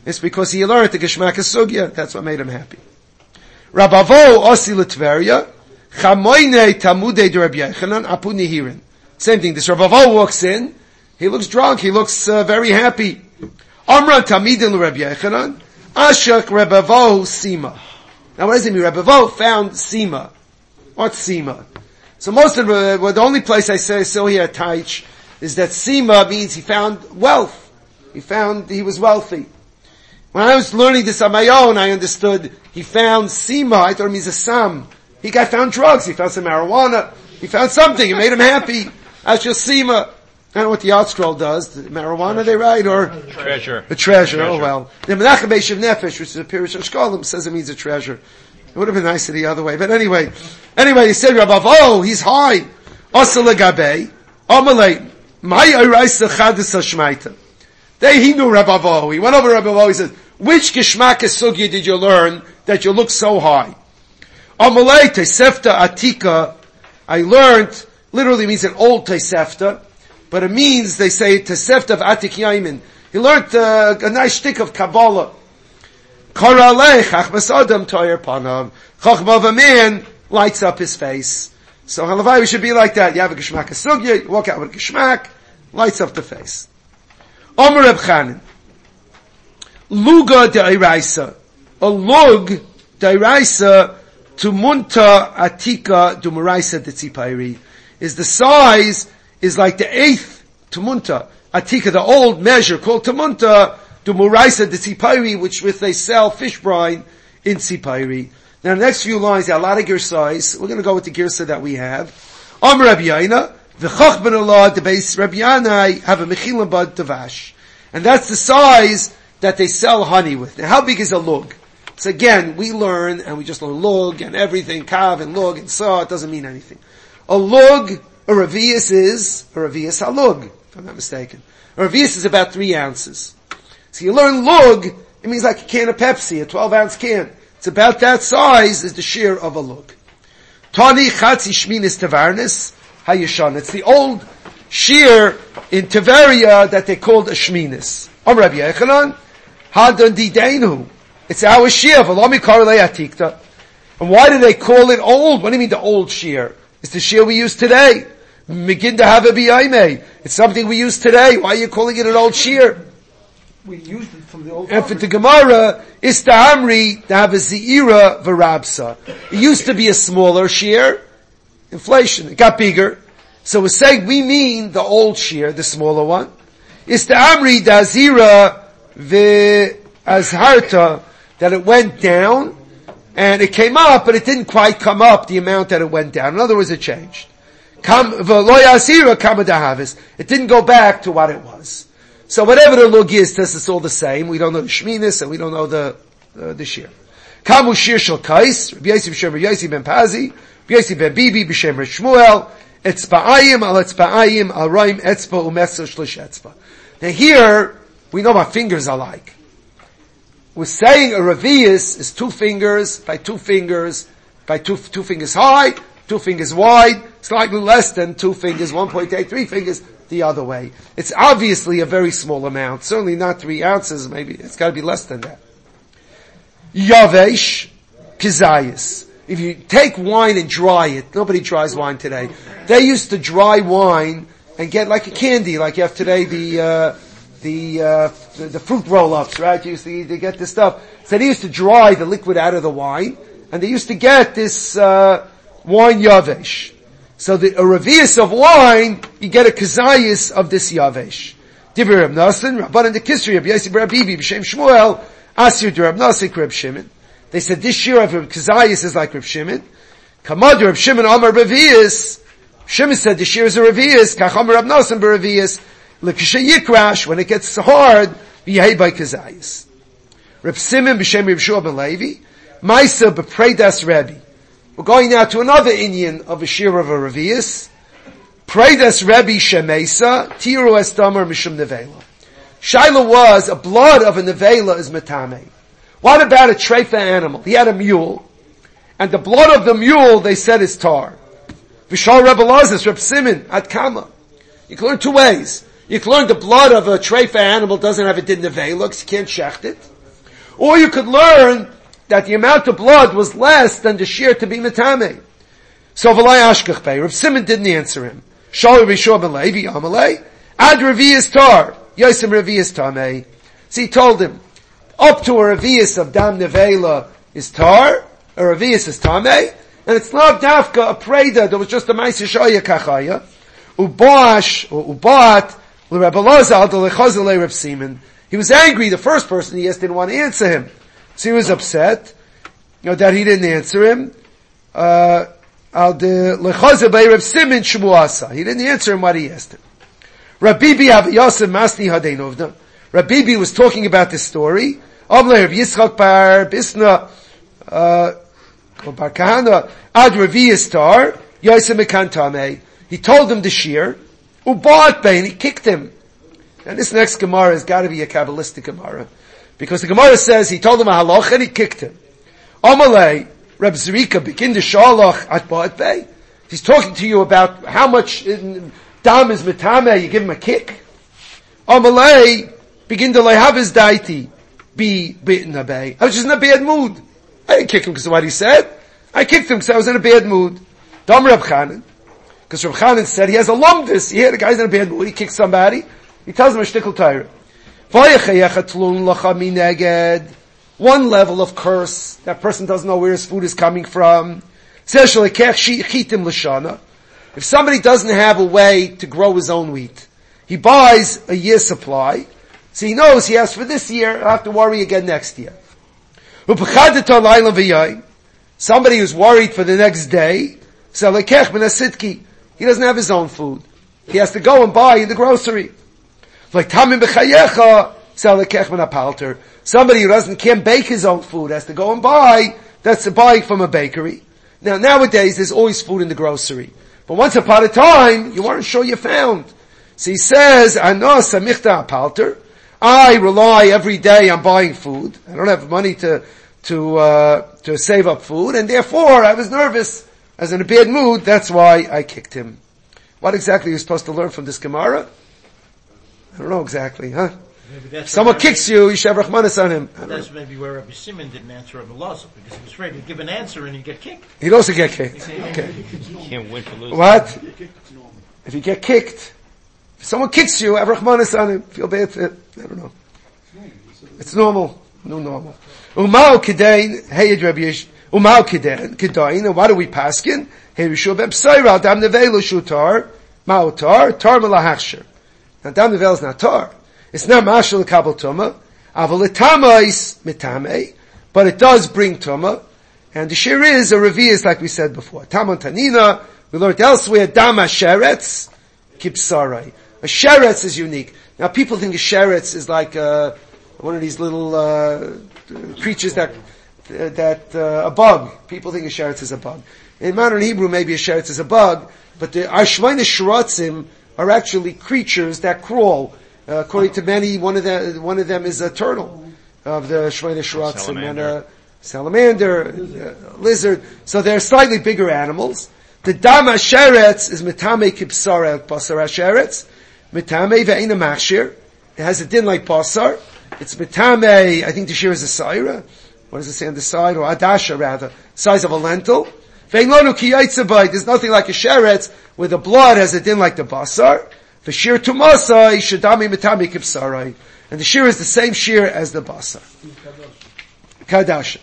It's because he learned the Geshmak Sugya. That's what made him happy. Rabavo Osi L'Tveria, Chamoine Tamudei de Rabbi Yechanan, Apu Nihirin. Same thing. This Rabavo walks in, he looks drunk, he looks uh, very happy. Amran Tamidin Rabbi Yechanan, Ashak Rabavo Sima. Now what does it mean? Rabavo found Sima. What's Sima? So most of the, well, the only place I say so here at Taich is that Sima means he found wealth. He found, he was wealthy. When I was learning this on my own, I understood he found Sima. I thought it means a Sam. He got found drugs. He found some marijuana. He found something. It made him happy. That's just Sima. I don't know what the art scroll does. The marijuana they write, or? Treasure. A treasure. Oh well. The Menachem Beishav Nefesh, which is a Pirush Shkolim, says it means a treasure. It would have been nicer the other way. But anyway. Anyway, he said, Rabbav, oh, he's high. Asa Legabei. Amalei. My Araisa Chadis Hashmaita. They, he knew Rabbav. He went over to Rabbav. He said, which Geshmak Sugya did you learn that you look so high? Amalei Tesefta Atika. I learned, literally means an old Tesefta, but it means, they say, Tesefta of Atik Yaimin. He learned uh, a nice shtick of Kabbalah. Karalei Chachmas Adam Toyer Panav. Chachma of a man lights up his face. So halavai, we should be like that. You have a Geshmak Sugya, you walk out with a Geshmak, lights up the face. Omer Reb Chanan. Luga De'iraisa. A lug De'iraisa to Munta Atika Dumaraisa De'tzipairi. Is the size, is like the eighth Tumunta. Atika, the old measure called Tumunta Dumaraisa De'tzipairi, which with they sell fish brine in Tzipairi. Now the next few lines, there are a lot of girsais. We're going to go with the girsa that we have. Omer Rabbi Yaina. V'chach ben Allah, the base Rabbi Yanai, have a mechilim bad tavash. And that's the size that they sell honey with. Now how big is a lug? So again, we learn, and we just learn lug and everything, kav and lug and saw, it doesn't mean anything. A lug, a revius is, a revius halug, if I'm not mistaken. A revius is about three ounces. So you learn lug, it means like a can of Pepsi, a twelve ounce can. It's about that size is the shear of a lug. Tani chatzi shminis tavarnis, hayashon. It's the old shear in Tiberia that they called a shminis. Om Rabbi Yechanan, hadon dideinu. It's our shear. V'lomi karlei atikta. And why do they call it old? What do you mean the old shear? It's the shear we use today. Begin to have a biyaimei. It's something we use today. Why are you calling it an old shear? We used it from the old. And for the Gemara, is the Amri to have a Zeira Varabsa. It used to be a smaller shear. Inflation. It got bigger. So we're saying we mean the old shear, the smaller one. Is the Amri da Zira the Azharta, that it went down, and it came up, but it didn't quite come up the amount that it went down. In other words, it changed. It didn't go back to what it was. So whatever the lug is, this is all the same. We don't know the shminis, and we don't know the uh, the shear. Kamu shir shel kais, Rabbi Yossi b'shem Rabbi Yossi ben Pazi, Rabbi Yossi ben Bibi b'shem Rabbi Shmuel, etzba'ayim al etzba'ayim al roim etzba u'meser shlish etzba. Now here, we know what fingers are like. We're saying a revius is two fingers by two fingers by two two fingers high, two fingers wide, slightly less than two fingers, one point eight three fingers the other way. It's obviously a very small amount, certainly not three ounces, maybe it's got to be less than that. Yavesh kizayis. If you take wine and dry it, nobody dries wine today. They used to dry wine and get like a candy, like you have today the uh, the, uh, the the fruit roll-ups, right? You used to they get this stuff. So they used to dry the liquid out of the wine, and they used to get this uh, wine yavesh. So the, a revius of wine, you get a kazayis of this yavesh. Divrei Reb Nosson, Rabban in the Kisri of Yossi Bar Bibi b'Shem Shmuel, Asir de Reb Nosson Reb Shimon. They said this shear of kazayis is like Reb Shimon. Kamad Reb Shimon Amar revius. Shimon said the shear is a revius. Kacham Reb Nosson berevius. L'kishay yikrash, when it gets hard, b'yehei by kazayis. Reb Simon b'Shem Reb Shua ben Levi, Maisa b'Preidas Rebbe. We're going now to another Indian of a shear of a revius. Preidas Rebbe Shemesa, Tiru Estamar Mishum Nevela. Shaila was, a blood of a Nevela is Metame. What about a treifa animal? He had a mule, and the blood of the mule, they said, is tar. Vishal Rebbe Lazis, Reb Simon, at Kama. You can learn two ways. You can learn the blood of a treifa animal doesn't have a din Nevela, because you can't shecht it. Or you could learn that the amount of blood was less than the shear to be metame. So v'lai ashkach pei. Rav Simon didn't answer him. Shali Rishon ben Levi Amalei. Ad Revi'is tar. Yosem Revi'is tamei. So he told him, up to a Revi'is of Dam Nevela is tar, a Revi'is is tamei, and it's not dafka a preda that was just a Ma'aseh Shoya kachaya. Ubash, or Ubat, l'Reb Elazar, l'Lechazalei Reb Simon. He was angry, the first person he asked didn't want to answer him. So he was upset, you know, that he didn't answer him. Uh, al de Lechazalei Reb Simon Shmuasa. He didn't answer him what he asked him. Rabbi Yosef Masni Hadeinovda. Rabbi was talking about this story. Amle Rav Yitzchak bar Bisna, uh, bar Kahana, ad Revi'is tar, Yosef Mekan Tamei. He told him the shear, ubat bein, he kicked him. And this next Gemara has got to be a Kabbalistic Gemara. Because the Gemara says he told him a halach and he kicked him. Amalei, Reb Zerika, begin to shalach at ba'at bei. He's talking to you about how much in, dam is metame, you give him a kick. Amalei, begin to lay have his deity, be bitten a bay. I was just in a bad mood. I didn't kick him because of what he said. I kicked him because I was in a bad mood. Dam Reb Chanan. Because Rav Chanan said he has a lumdus. He had a guy's in a bad mood. He kicks somebody. He tells him a shtickle tire. One level of curse. That person doesn't know where his food is coming from. If somebody doesn't have a way to grow his own wheat, he buys a year's supply, so he knows he has for this year, he'll have to worry again next year. Somebody who's worried for the next day, he doesn't have his own food. He has to go and buy in the grocery. Like Tamim b'chayecha, somebody who doesn't can't bake his own food has to go and buy. That's a buying from a bakery. Now nowadays there's always food in the grocery, but once upon a time you weren't sure you found. So he says, "Anos amichta apalter." I rely every day on buying food. I don't have money to to uh, to save up food, and therefore I was nervous. I was in a bad mood. That's why I kicked him. What exactly are you supposed to learn from this Gemara? I don't know exactly, huh? If someone kicks you, you should have Rachmanis on him. That's know. Maybe where Rabbi Simon didn't answer Rabbi Elazar, because he was afraid to give an answer and he'd get kicked. He'd also get kicked. Okay. You can't win for losing. What? If you get kicked, if someone kicks you, have Rachmanis on him. Feel bad for it. I don't know. It's normal. No normal. Umao kedain, hey Rabbi Yesh. Umao kedain, kedain, and what do we paskin? Hey Rishu ben Psaira, dam nevelu shutar, mao tar, tar melahachsher. Now dam nevel is not tar. It's not mashal kabel tuma. Aval etama is mitame, but it does bring tuma. And the shir is a revi'is like we said before. Tamon tanina, we learned elsewhere, dam sheretz, kipsarai. A sheretz is unique. Now people think a sheretz is like, uh, one of these little, uh, creatures that, uh, that, uh, a bug. People think a sheretz is a bug. In modern Hebrew, maybe a sheretz is a bug, but the Ashmaina sheratzim are actually creatures that crawl. Uh, according to many, one of them, one of them is a turtle of the Shmaina sheratzim and a salamander, a lizard. So they're slightly bigger animals. The dam sheretz is metame kipsara basar sheretz, metame ve'ina machshir. It has a din like basar. It's metame. I think the shir is a saira. What does it say on the side, or adasha rather, size of a lentil. There's nothing like a sheretz where the blood has a din like the basar. The shir tumasai shadami metami kipsarai, and the shir is the same shir as the basar. Kadash.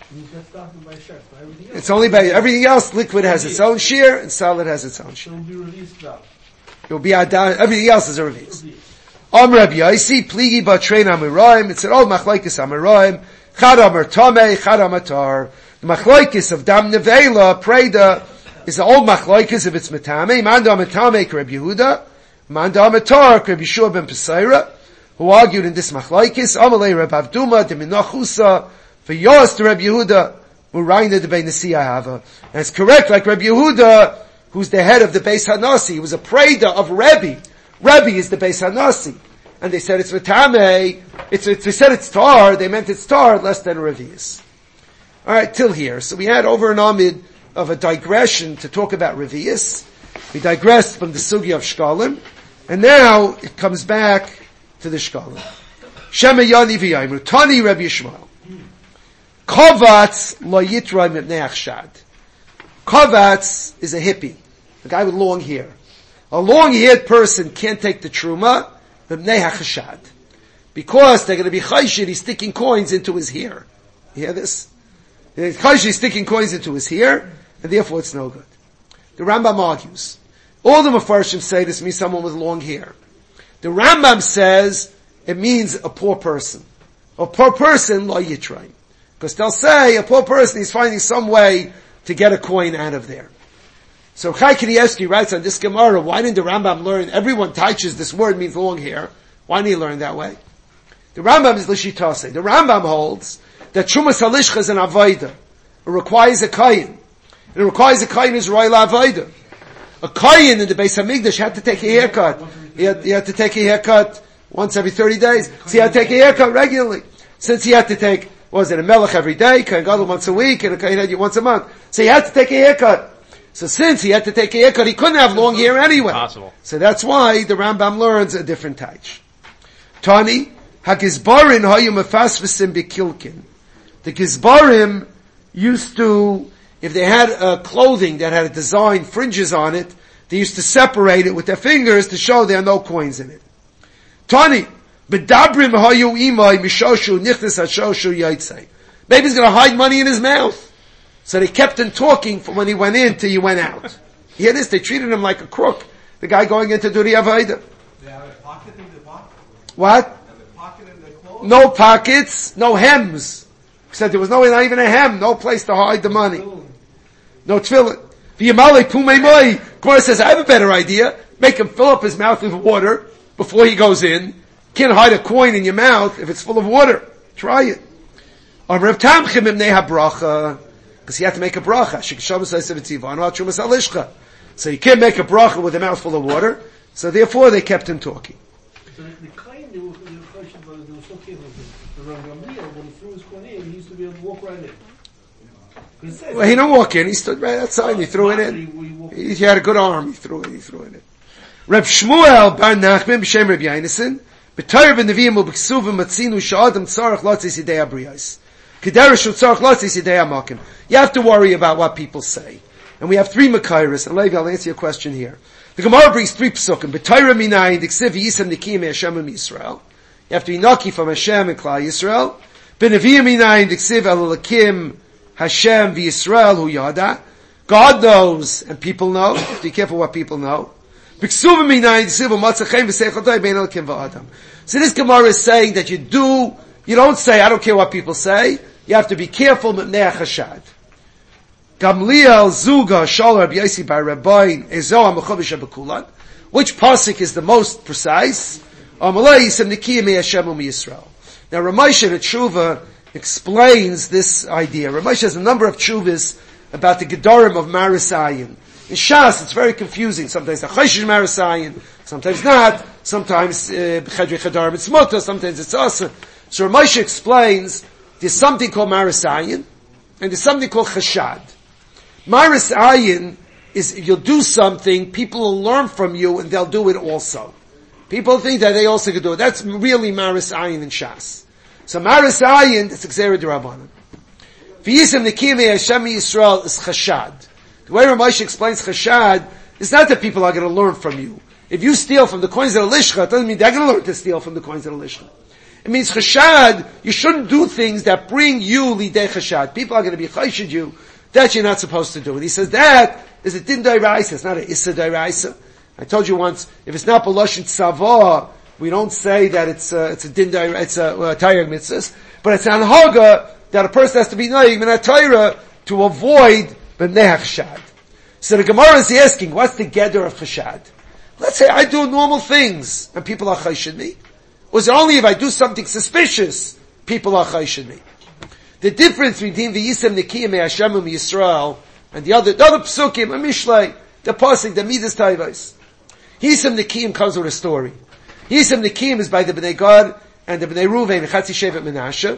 It's only by everything else. Liquid has its own shir, and solid has its own shir. It will be everything else is a release. Am Rabbi Yaisi pligi batrein amiraim. It said, "Oh, machlekes amiraim, chad amar tamei, chad amatar." The machlokes of dam nevela preda is the old machlokes if it's metame. Man dam metame Rabbi Yehuda, man dam atar Rabbi Yeshua ben Pesaira, who argued in this machlokes. Amalei Rabbi Avduma de Minachusa v'yos to Rabbi Yehuda murayna de Bein Nesiya Hava. And it's correct, like Rabbi Yehuda, who's the head of the Beis Hanasi. He was a preda of Rebbe. Rebbe is the Beis Hanasi. And they said it's metame. It's, it's they said it's tar. They meant it's tar less than revius. All right, till here. So we had over an amid of a digression to talk about revius. We digressed from the sugi of shkalim, and now it comes back to the shkalim. Shema yani v'yayimru tani Rabbi Yishmael. Kovatz lo yitroi mipnei achshad. Kovatz is a hippie, a guy with long hair. A long-haired person can't take the truma mipnei achshad, because they're going to be chayshid. He's sticking coins into his hair. You hear this? He's sticking coins into his hair, and therefore it's no good. The Rambam argues. All the Mefarshim say this means someone with long hair. The Rambam says it means a poor person. A poor person, lo yitraim. Because they'll say a poor person is finding some way to get a coin out of there. So Chai Kanievsky writes on this Gemara, why didn't the Rambam learn, everyone touches this word means long hair. Why didn't he learn that way? The Rambam is Lishitase. The Rambam holds that Shumas Halishcha is an Avaida. It requires a Kayin. It requires a Kayin is Royal Avaida. A Kayin in the Beis HaMikdash had to take a haircut. He had, he had to take a haircut once every thirty days. So he had to take a haircut regularly. Since he had to take, what was it, a Melech every day, Kayin Gadol once a week, and a Kayin Head once a month. So he had to take a haircut. So since he had to take a haircut, he couldn't have long hair anyway. Possible. So that's why the Rambam learns a different touch. Tani, HaGizbarim hayu mefasvesim b'kilkin. The Gizbarim used to, if they had uh, clothing that had a design, fringes on it, they used to separate it with their fingers to show there are no coins in it. Tani, b'dabrim hayu imay mishoshu nichnas hashoshu yaitzei. Maybe he's going to hide money in his mouth. So they kept him talking from when he went in till he went out. You hear this? They treated him like a crook. The guy going in to do the Avaida. They have a pocket in the pocket? What? Have a pocket in the clothes? No pockets, no hems. He said there was no, not even a hem, no place to hide the money. No tefillin. V'yamale pumei moi. Gemara says, I have a better idea. Make him fill up his mouth with water before he goes in. Can't hide a coin in your mouth if it's full of water. Try it. Rav Tamchim ibnei habracha. Because he had to make a bracha. So you can't make a bracha with a mouthful of water. So therefore they kept him talking. So the, the kind they were, they were questioned, but they were so careful. The Rav Gamliel, when he threw his coin in, he used to be able to walk right in. Says, well, he didn't walk in. He stood right outside and he threw it in. He, he had a good arm. He threw it. He threw it in. Reb Shmuel bar Nachman b'shem Reb Yonasan b'Torah v'Neviim u'b'Ksuvim matzinu sha'adam tzarach latzis yidei abriyos. You have to worry about what people say. And we have three Makairis, and Levi, I'll answer your question here. The Gemara brings three psukim. B'Torah minayin, d'ksiv yisem nikim Hashem and Yisrael. You have to be naki from Hashem and Klal Yisrael. B'Neviim minayin, d'ksiv elalakim Hashem v'Yisrael hu yada. God knows, and people know. You have to be careful what people know. B'Ksuvim minayin, d'ksiv u'matzachem v'seichotai bein elalakim v'adam. So this Gemara is saying that you do, you don't say, I don't care what people say. You have to be careful with Ne'ach Hashad. Gamliel Zuga Shal Rabbi Yossi by Rabbi Ezoah Mechuvish Abekulan. Which pasuk is the most precise? Amalei Yisem Nikiyah Me Hashem U'Mi Yisrael. Now Ramosha the Tshuva explains this idea. Ramosha has a number of tshuvas about the Gedorim of Marasayin. In Shas it's very confusing. Sometimes the Choshesh Marasayin, sometimes not. Sometimes B'Chedri Chedarim it's Mutter, sometimes it's Asa. So Ramosha explains there's something called Marasayin, and there's something called Chashad. Marasayin is if you'll do something, people will learn from you and they'll do it also. People think that they also can do it. That's really Marasayin in Shas. So Marasayin, that's Xera D'Rabbanan. V'yisem Nikimei Hashem Yisrael is Chashad. The way Ramesh explains Chashad is not that people are going to learn from you. If you steal from the coins of the Lishcha, it doesn't mean they're going to learn to steal from the coins of the Lishcha. It means chashad, you shouldn't do things that bring you lidei chashad. People are going to be chayshid you, that you're not supposed to do. And he says that is a din d'oraisa, it's not a issa d'oraisa. I told you once, if it's not b'loshin tzavah, we don't say that it's a, it's a din d'oraisa, it's a uh, Torah mitzvah, but it's an haga that a person has to be noying in a Torah to avoid b'nei chashad. So the Gemara is asking, what's the gather of chashad? Let's say I do normal things, and people are chayshid me. Or is it only if I do something suspicious, people are chayshid me? The difference between the Yisem Nikiyah Me Hashem and Yisrael and the other, the other psukim, a mishlei, the pasuk, the midas tayvos. Yisem Nikiyim comes with a story. Yisem Nikiyim is by the Bnei Gad and the Bnei Ruvain, Chatzi Shevet Menashe.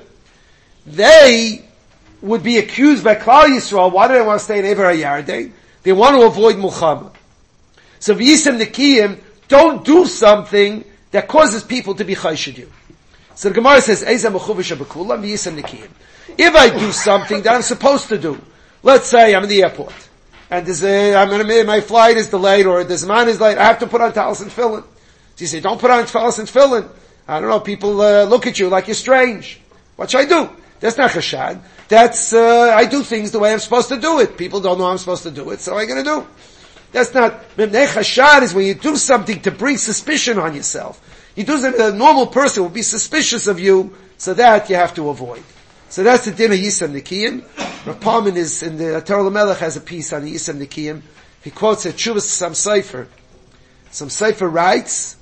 They would be accused by Klal Yisrael. Why do they want to stay in Ever HaYarden? They want to avoid Mulchama. So Yisem Nikiyim don't do something that causes people to be chayshid you. So the Gemara says, Eizem Mechuvish Abekula, Miyisem Nikiyim. If I do something that I'm supposed to do, let's say I'm in the airport, and there's a, I'm in a, my flight is delayed, or the Zman is late, I have to put on talis and tefillin. So you say, don't put on talis and tefillin. I don't know, people uh, look at you like you're strange. What should I do? That's not chashad. That's, uh, I do things the way I'm supposed to do it. People don't know I'm supposed to do it, so what am I going to do? That's not, Mimnei chashad is when you do something to bring suspicion on yourself. You do something that a normal person will be suspicious of you, so that you have to avoid. So that's the din of Yisem Nikiyim. Rav Palman is, in the Torah Lamelech has a piece on Yisem Nikiyim. He quotes a Chuvas Sam Sefer. Some Sefer writes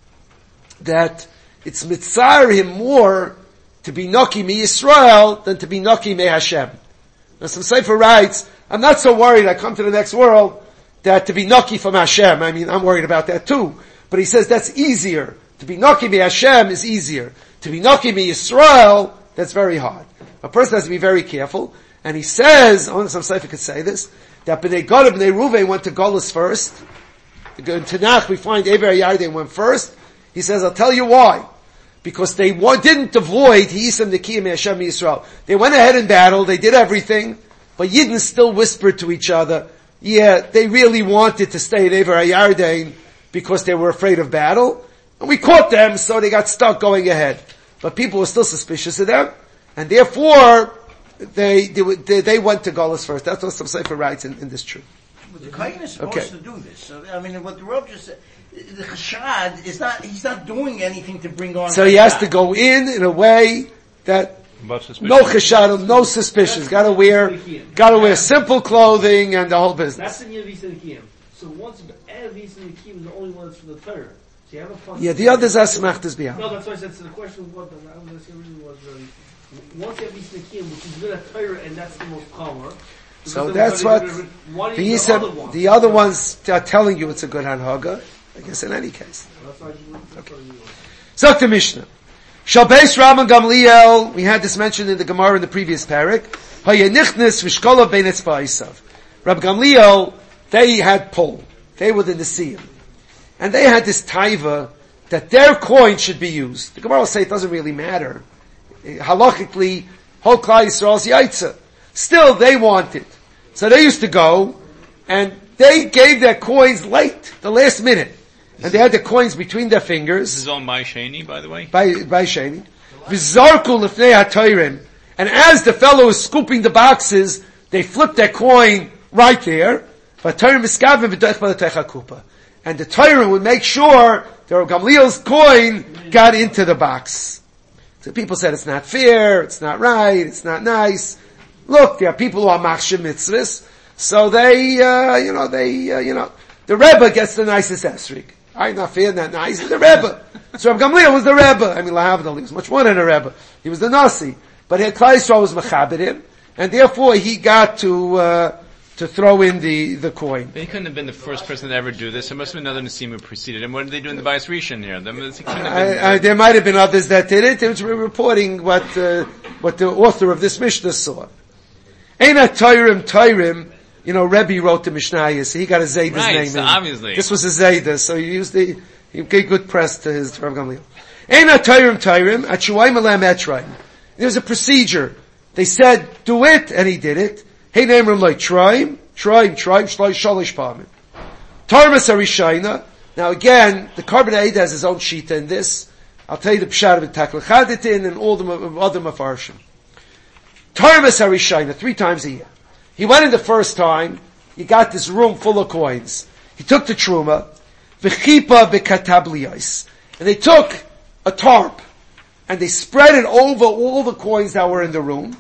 that it's mitzar him more to be Noki mi Yisrael than to be Noki mi Hashem. Now some Sefer writes, I'm not so worried I come to the next world that to be Noki from Hashem. I mean, I'm worried about that too. But he says that's easier. To be Noki mi Hashem is easier. To be Noki mi Yisrael, that's very hard. A person has to be very careful. And he says, only some Sefer could say this, that Bnei Gad and Bnei Ruvain went to Golus first. In Tanakh we find Ever Yarden went first. He says, I'll tell you why. Because they wa- didn't avoid Yisem Nikiyim Hashem Yisrael. They went ahead in battle, they did everything, but Yidden still whispered to each other, yeah, they really wanted to stay at Ever Yarden because they were afraid of battle. And we caught them, so they got stuck going ahead. But people were still suspicious of them, and therefore, they they, they went to Golus first. That's what some Sefer writes in, in this truth. But the Kohen is supposed Okay. to do this. So, I mean, what the Rav just said, the Chashad is not, he's not doing anything to bring on So he has to go in in a way that no chashad, no suspicions. Gotta wear, gotta wear simple clothing and the whole business. That's the Yavisa Nikiyim. So once Yavisa Nikiyim is the only one that's from the Torah. So you have a fun. Yeah, the others are smachtas beyond. No, that's why I said, so the question was, what the really was really, once Yavisa Nikiyim, which is good at Torah, and that's the most common. So that's what the, Yisem, the other ones are telling you it's a good hanhaga. I guess in any case. Okay. So the Mishnah. Shabbeis Raman Gamliel, we had this mentioned in the Gemara in the previous parak. Hayenichnis v'shkolav bein etzba'isav. Rab Gamliel, they had pull. They were the Nesiim. And they had this taiva that their coin should be used. The Gemara will say it doesn't really matter. Halachically, whole Klal Yisrael's yaitza. Still, they wanted. So they used to go, and they gave their coins late, the last minute. And they had the coins between their fingers. This is all my Shani, by the way. By, by Shani. V'zarku l'fnei ha'toyrim. And as the fellow was scooping the boxes, they flipped their coin right there. V'toyrim miskavim v'doich b'l'toich ha'kupa. And the Toyrim would make sure that Gamliel's coin got into the box. So people said it's not fair, it's not right, it's not nice. Look, there are people who are machshir mitzvahs, so they, uh, you know, they, uh, you know, the Rebbe gets the nicest esrik. I'm not fair, not nice, it's the Rebbe. So Rav Gamliel was the Rebbe. I mean, Lahavdal, he was much more than a Rebbe. He was the Nasi. But Klal Yisrael was mechabed him, and therefore he got to, uh, to throw in the, the coin. But he couldn't have been the first person to ever do this. There must have been another Nesim who preceded him. What did they do in the Bayis Rishon here? Them- it couldn't have been- I, I, there might have been others that did it. It was reporting what, uh, what the author of this Mishnah saw. Eina Toirim Toirim, you know, Rebbe wrote the Mishnah, so he got a Zayda's Right, name so in. obviously. This was a Zayda, so he used the, he gave good press to his Rav Gamliel. Eina Toirim Toirim, at Shuayim Alam Etrayim. There was a procedure. They said, do it, and he did it. Hey Neimrim like Troim, Troim, Troim, Shloish, Shalish Parmin. Tarmas Arishayna. Now again, the Carbonate has his own sheet in this. I'll tell you the Pshat of it, Taklachaditin, and all the other Mafarshim. Tarmas Arishayna, three times a year. He went in the first time, he got this room full of coins. He took the Truma, V'chipa B'katabliyais. And they took a tarp, and they spread it over all the coins that were in the room.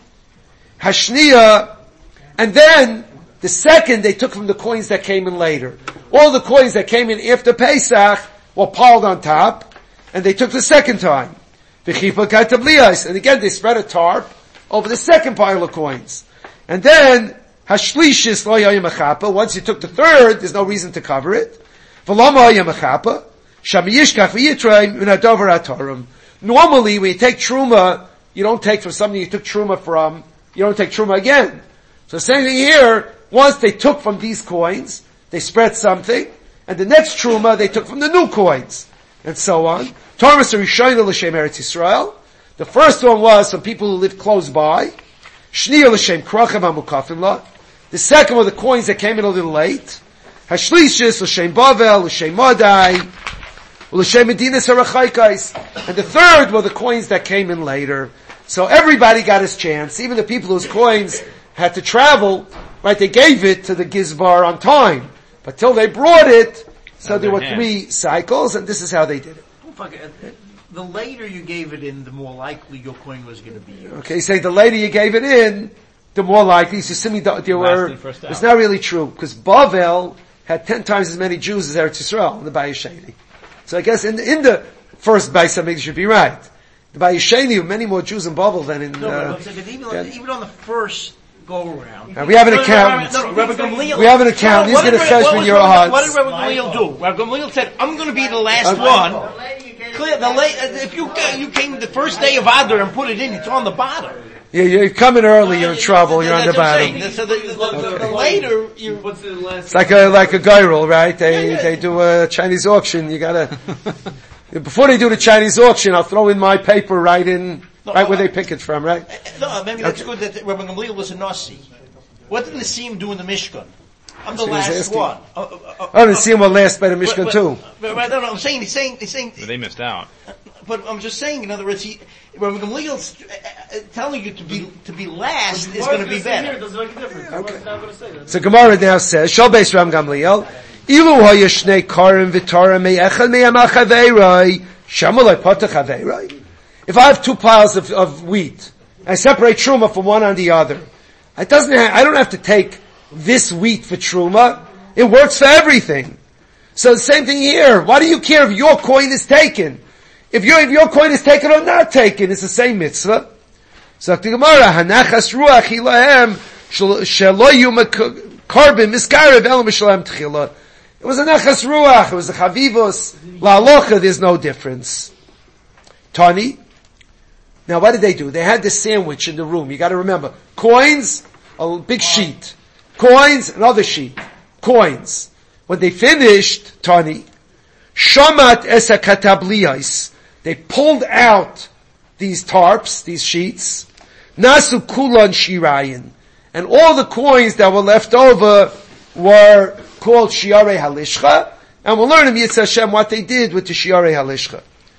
Hashniya, and then, the second they took from the coins that came in later. All the coins that came in after Pesach were piled on top, and they took the second time. V'chipa Katabliyais. And again, they spread a tarp over the second pile of coins. And then, Hashlishis lo yayim achapa. Once you took the third, there's no reason to cover it. V'lama yayim achapa. Shamiyishkach v'yitrayim v'nadover atarim. Normally, when you take truma, you don't take from something you took truma from, you don't take truma again. So same thing here, once they took from these coins, they spread something, and the next truma they took from the new coins, and so on. Tarmas Rishayna l'shem Eretz Yisrael, The first one was for people who lived close by. Shniya l'shem krachim hamukafim la. The second were the coins that came in a little late. Hashlishis l'shem bavel, l'shem madai, l'shem medinas harachaykais. And the third were the coins that came in later. So everybody got his chance. Even the people whose coins had to travel, right, they gave it to the Gizbar on time. But till they brought it, so there were three cycles, and this is how they did it. The later you gave it in, the more likely your coin was going to be used. Okay, say the later you gave it in, the more likely. So Simi, there were, it's not really true, because Bavel had ten times as many Jews as Eretz Yisrael in the Bayis Sheni. So I guess in the, in the first Bayis Hamikdash should be right. The Bayis Sheni have many more Jews in Bavel than in, no, uh, but even, on, even on the first go around. Now we have an accountant. No, no, no, Rabbi Gamliel, we have an accountant. He's going to check with your hearts. What did Rabbi Gamliel do? Rabbi Gamliel said, I'm going to be the last okay. one. Clear, the late, if you, you came the first day of Adar and put it in, it's on the bottom. Yeah, you're coming early, you're in trouble, you're on the bottom. So the, the, the, the later, you... It's like a, like a gyral, right? They, yeah, yeah. they do a Chinese auction, you gotta... Before they do the Chinese auction, I'll throw in my paper right in, no, right where they pick it from, right? No, maybe that's okay. Good that Rabbi Gamliel was a Nasi. What did Nassim do in the Mishkan? I'm the last one. Uh, uh, uh, oh, Nassim was last by the Mishkan but, but, too. But, but, no, no, I'm saying, he's saying, he's saying... But they missed out. But I'm just saying, in other words, he, Rabbi Gamliel's uh, telling you to be, to be last is going to be better. Here, doesn't make a difference. Okay. Not going to say that. So Gemara now says, Shal Beis Ram Gamliel, Ilu haya shnei karim v'tara me'echad me'amach haveiroi, shamalai patach haveiroi. If I have two piles of, of wheat, I separate truma from one on the other. It doesn't have, I don't have to take this wheat for truma. It works for everything. So the same thing here. Why do you care if your coin is taken? If your, if your coin is taken or not taken, it's the same mitzvah. So the Gemara, hanachas ruach ilahem shelo yu karbim miskarev elam mishalem tchila. It was a nachas ruach. It was a chavivos la'alocha. There's no difference. Tani. Now what did they do? They had this sandwich in the room. You got to remember, coins, a big sheet, coins, another sheet, coins. When they finished, Tani, shamat esa katabliyais. They pulled out these tarps, these sheets, nasu kulan shirayin, and all the coins that were left over were called shiarei halishcha, and we'll learn in Yitzhak Hashem what they did with the shiarei halishcha.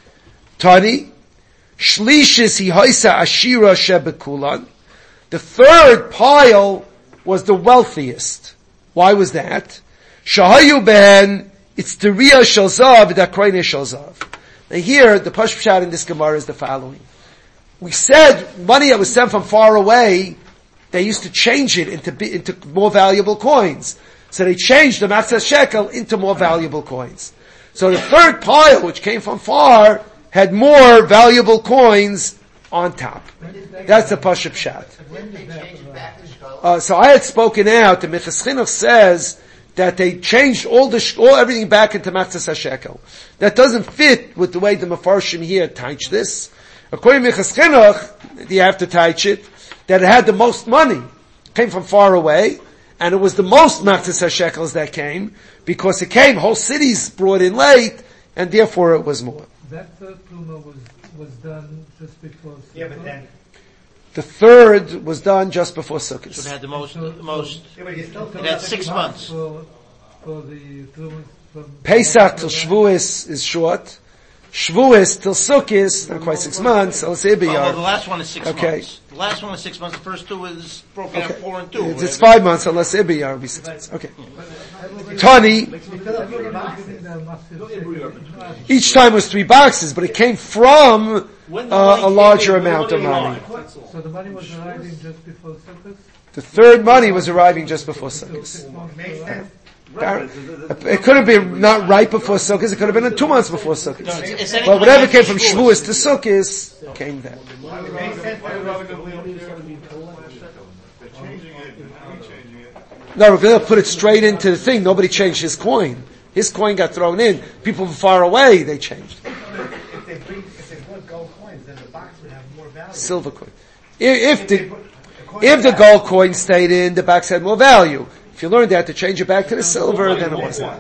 Tani, shlishis hi haisa ashira shebekulan. The third pile was the wealthiest. Why was that? Shahayu ben, it's the Riyah Shalzav, the Akraina Shalzav. Now here, the Pashut Pshat in this Gemara is the following. We said money that was sent from far away, they used to change it into, into more valuable coins. So they changed the Matzah Shekel into more valuable coins. So the third pile, which came from far, had more valuable coins on top. That's the Pashut Pshat. Uh, so I had spoken out, the Minchas Chinuch says, that they changed all the, all everything back into Matzah HaShekel. That doesn't fit with the way the Mefarshim here teach this. According to Minchas Chinuch, you have to teach it, that it had the most money. It came from far away, and it was the most Matzah HaShekels that came, because it came, whole cities brought in late, and therefore it was more. That third pluma was, was done just before Sukkot? Yeah, but then... The third was done just before Sukkot. So it had the most, so, the most, yeah, but you still it had six months. For, for the plumas from... Pesach till Shavuos is short. Shavuos till Sukkot, not quite six months, so let's say well, well, the last one is six okay. months. The last one is six months, the first two is broken okay. out four and two. It's, it's five months, unless Ibiyar will be six months. Okay. Tani, each time was three boxes, but it came from uh, a larger amount of money. So the money was arriving just before Sukkot? The third money was arriving just before Sukkot. It could have been not right before Sukkot, it could have been two months before Sukkot. But whatever came from Shavuos to Sukkot came there. No, we're going to put it straight into the thing. Nobody changed his coin. His coin got thrown in. People from far away, they changed. If they bring, if they brought gold coins, then the box would have more value. Silver coin. If, if the, if the gold coin stayed in, the box had more value. If you learned that to change it back to the silver, then it wasn't.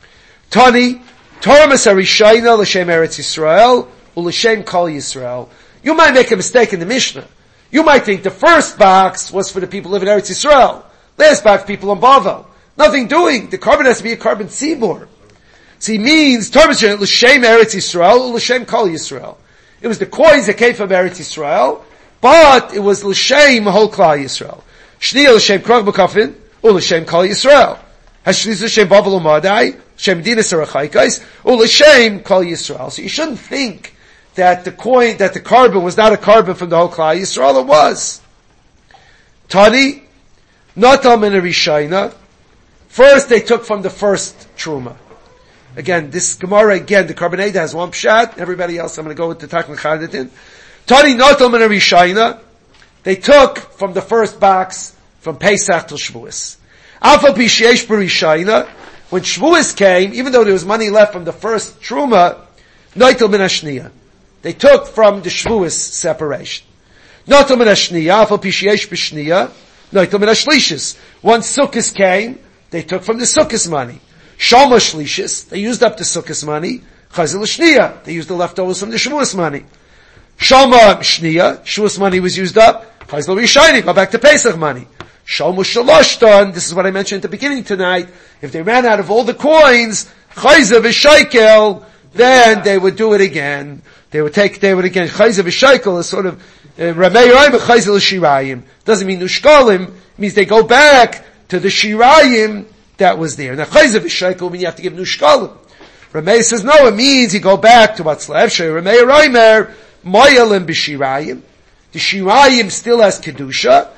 Tani, Torah Masarishayna l'shem Eretz Yisrael, u'l'shem Kol Yisrael. You might make a mistake in the Mishnah. You might think the first box was for the people living in Eretz Yisrael. Last box, people in Bavel. Nothing doing. The carbon has to be a carbon tzibur. So he means, Torah l'shem Eretz Yisrael, l'shem Kol Yisrael. It was the coins that came from Eretz Yisrael, but it was l'shem whole Klal Yisrael. Shniya l'shem Krog B'Kafin, or l'shem Kol Yisrael. Hashliz l'shem Bavel U'Madai, l'shem Dina Sarachaikais, or l'shem Kol Yisrael. So you shouldn't think that the coin, that the carbon was not a carbon from the whole Klal Yisrael. It was. Tani, Natam and a Rishayna. First they took from the first Truma. Again, this Gemara, again, the Carbonate has one pshat. Everybody else, I'm going to go with the Takn Chadatin. Tani Natam and a Rishayna. They took from the first box from Pesach till Shavuos. Alpha Pishesh B'Rishayna. When Shavuos came, even though there was money left from the first Truma, Noitel Min Hashniya. They took from the Shavuos separation. Noitel Min Hashniya, Alpha Pishesh B'Shniya, Noitel Min Hashlishis. Once Sukkos came, they took from the Sukkos money. Shoma Shlishis, they used up the Sukkos money. Chazil Shniya, they used the leftovers from the Shavuos money. Shoma Shniya, Shavuos money was used up. Chazil Rishayni, go back to Pesach money. Shoma Shaloshton, this is what I mentioned at the beginning tonight. If they ran out of all the coins, Chayza v'Shaykel, then they would do it again. They would take, they would again, Chayza v'Shaykel is sort of, Ramei Raim Chayza l'Shirayim. Doesn't mean Nushkalim, means they go back to the Shirayim that was there. Now Chayza v'Shaykel means you have to give Nushkalim. Ramei says no, it means you go back to what's left. Ramei Raimer, Moyalim b'Shirayim. The Shirayim still has Kedusha.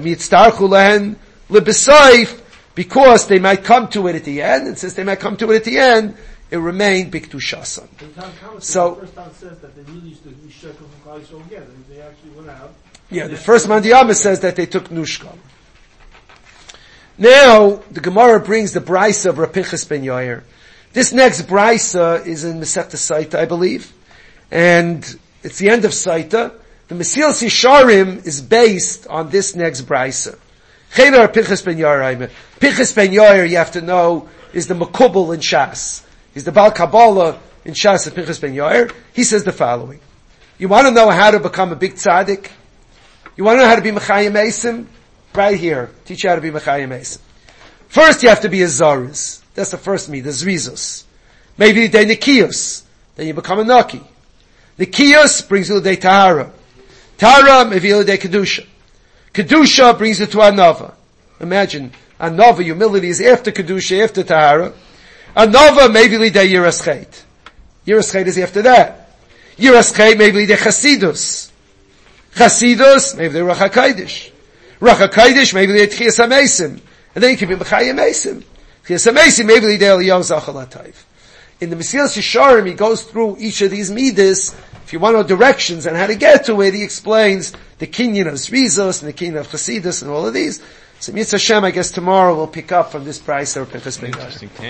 Because they might come to it at the end, and since they might come to it at the end, it remained Biktushasan. So, the first time says that they really used to be shekel from Klal Yisrael again, and they actually went out. Yeah, the first Mandiyama says that they took Nushkal. Now, the Gemara brings the Brisa of Rav Pinchas ben Yair. This next Brisa is in Masechta Saita, I believe, and it's the end of Saita. The Mesilas Yesharim is based on this next Brisa. Cheder Pinchas ben Yair. Pinchas ben Yair, you have to know, is the Makubal in Shas. He's the Baal Kabbalah in Shas of Pinchas ben Yair. He says the following. You want to know how to become a big tzaddik? You want to know how to be Mechayim Esim? Right here. Teach you how to be Mechayim Esim. First you have to be a Zariz. That's the first me, the Zrizos. Maybe the Nikiyos. Then you become a Naki. Nikiyos brings you the Tahara. Tahara Mevil de Kedusha. Kedusha brings you to Anava. Imagine, Anava, humility is after Kedusha, after Tahara. Anava Mevil de Yiras Chet. Yiras Chet is after that. Yiras Chet Mevil de Chasidus. Chasidus Mevil de Racha Kaidish. Racha Kaidish Mevil de Tchias HaMesim. And then you can be Mechayim Mesim. Tchias HaMesim Mevil de Eliyahu Zachal HaTayv. In the Mesilas Yesharim, he goes through each of these midas. If you want to know directions and how to get to it, he explains the kinyan of Zrizos and the kinyan of Chasidus and all of these. So Mitzvah Hashem, I guess tomorrow we'll pick up from this price of Pinchas ben Yair.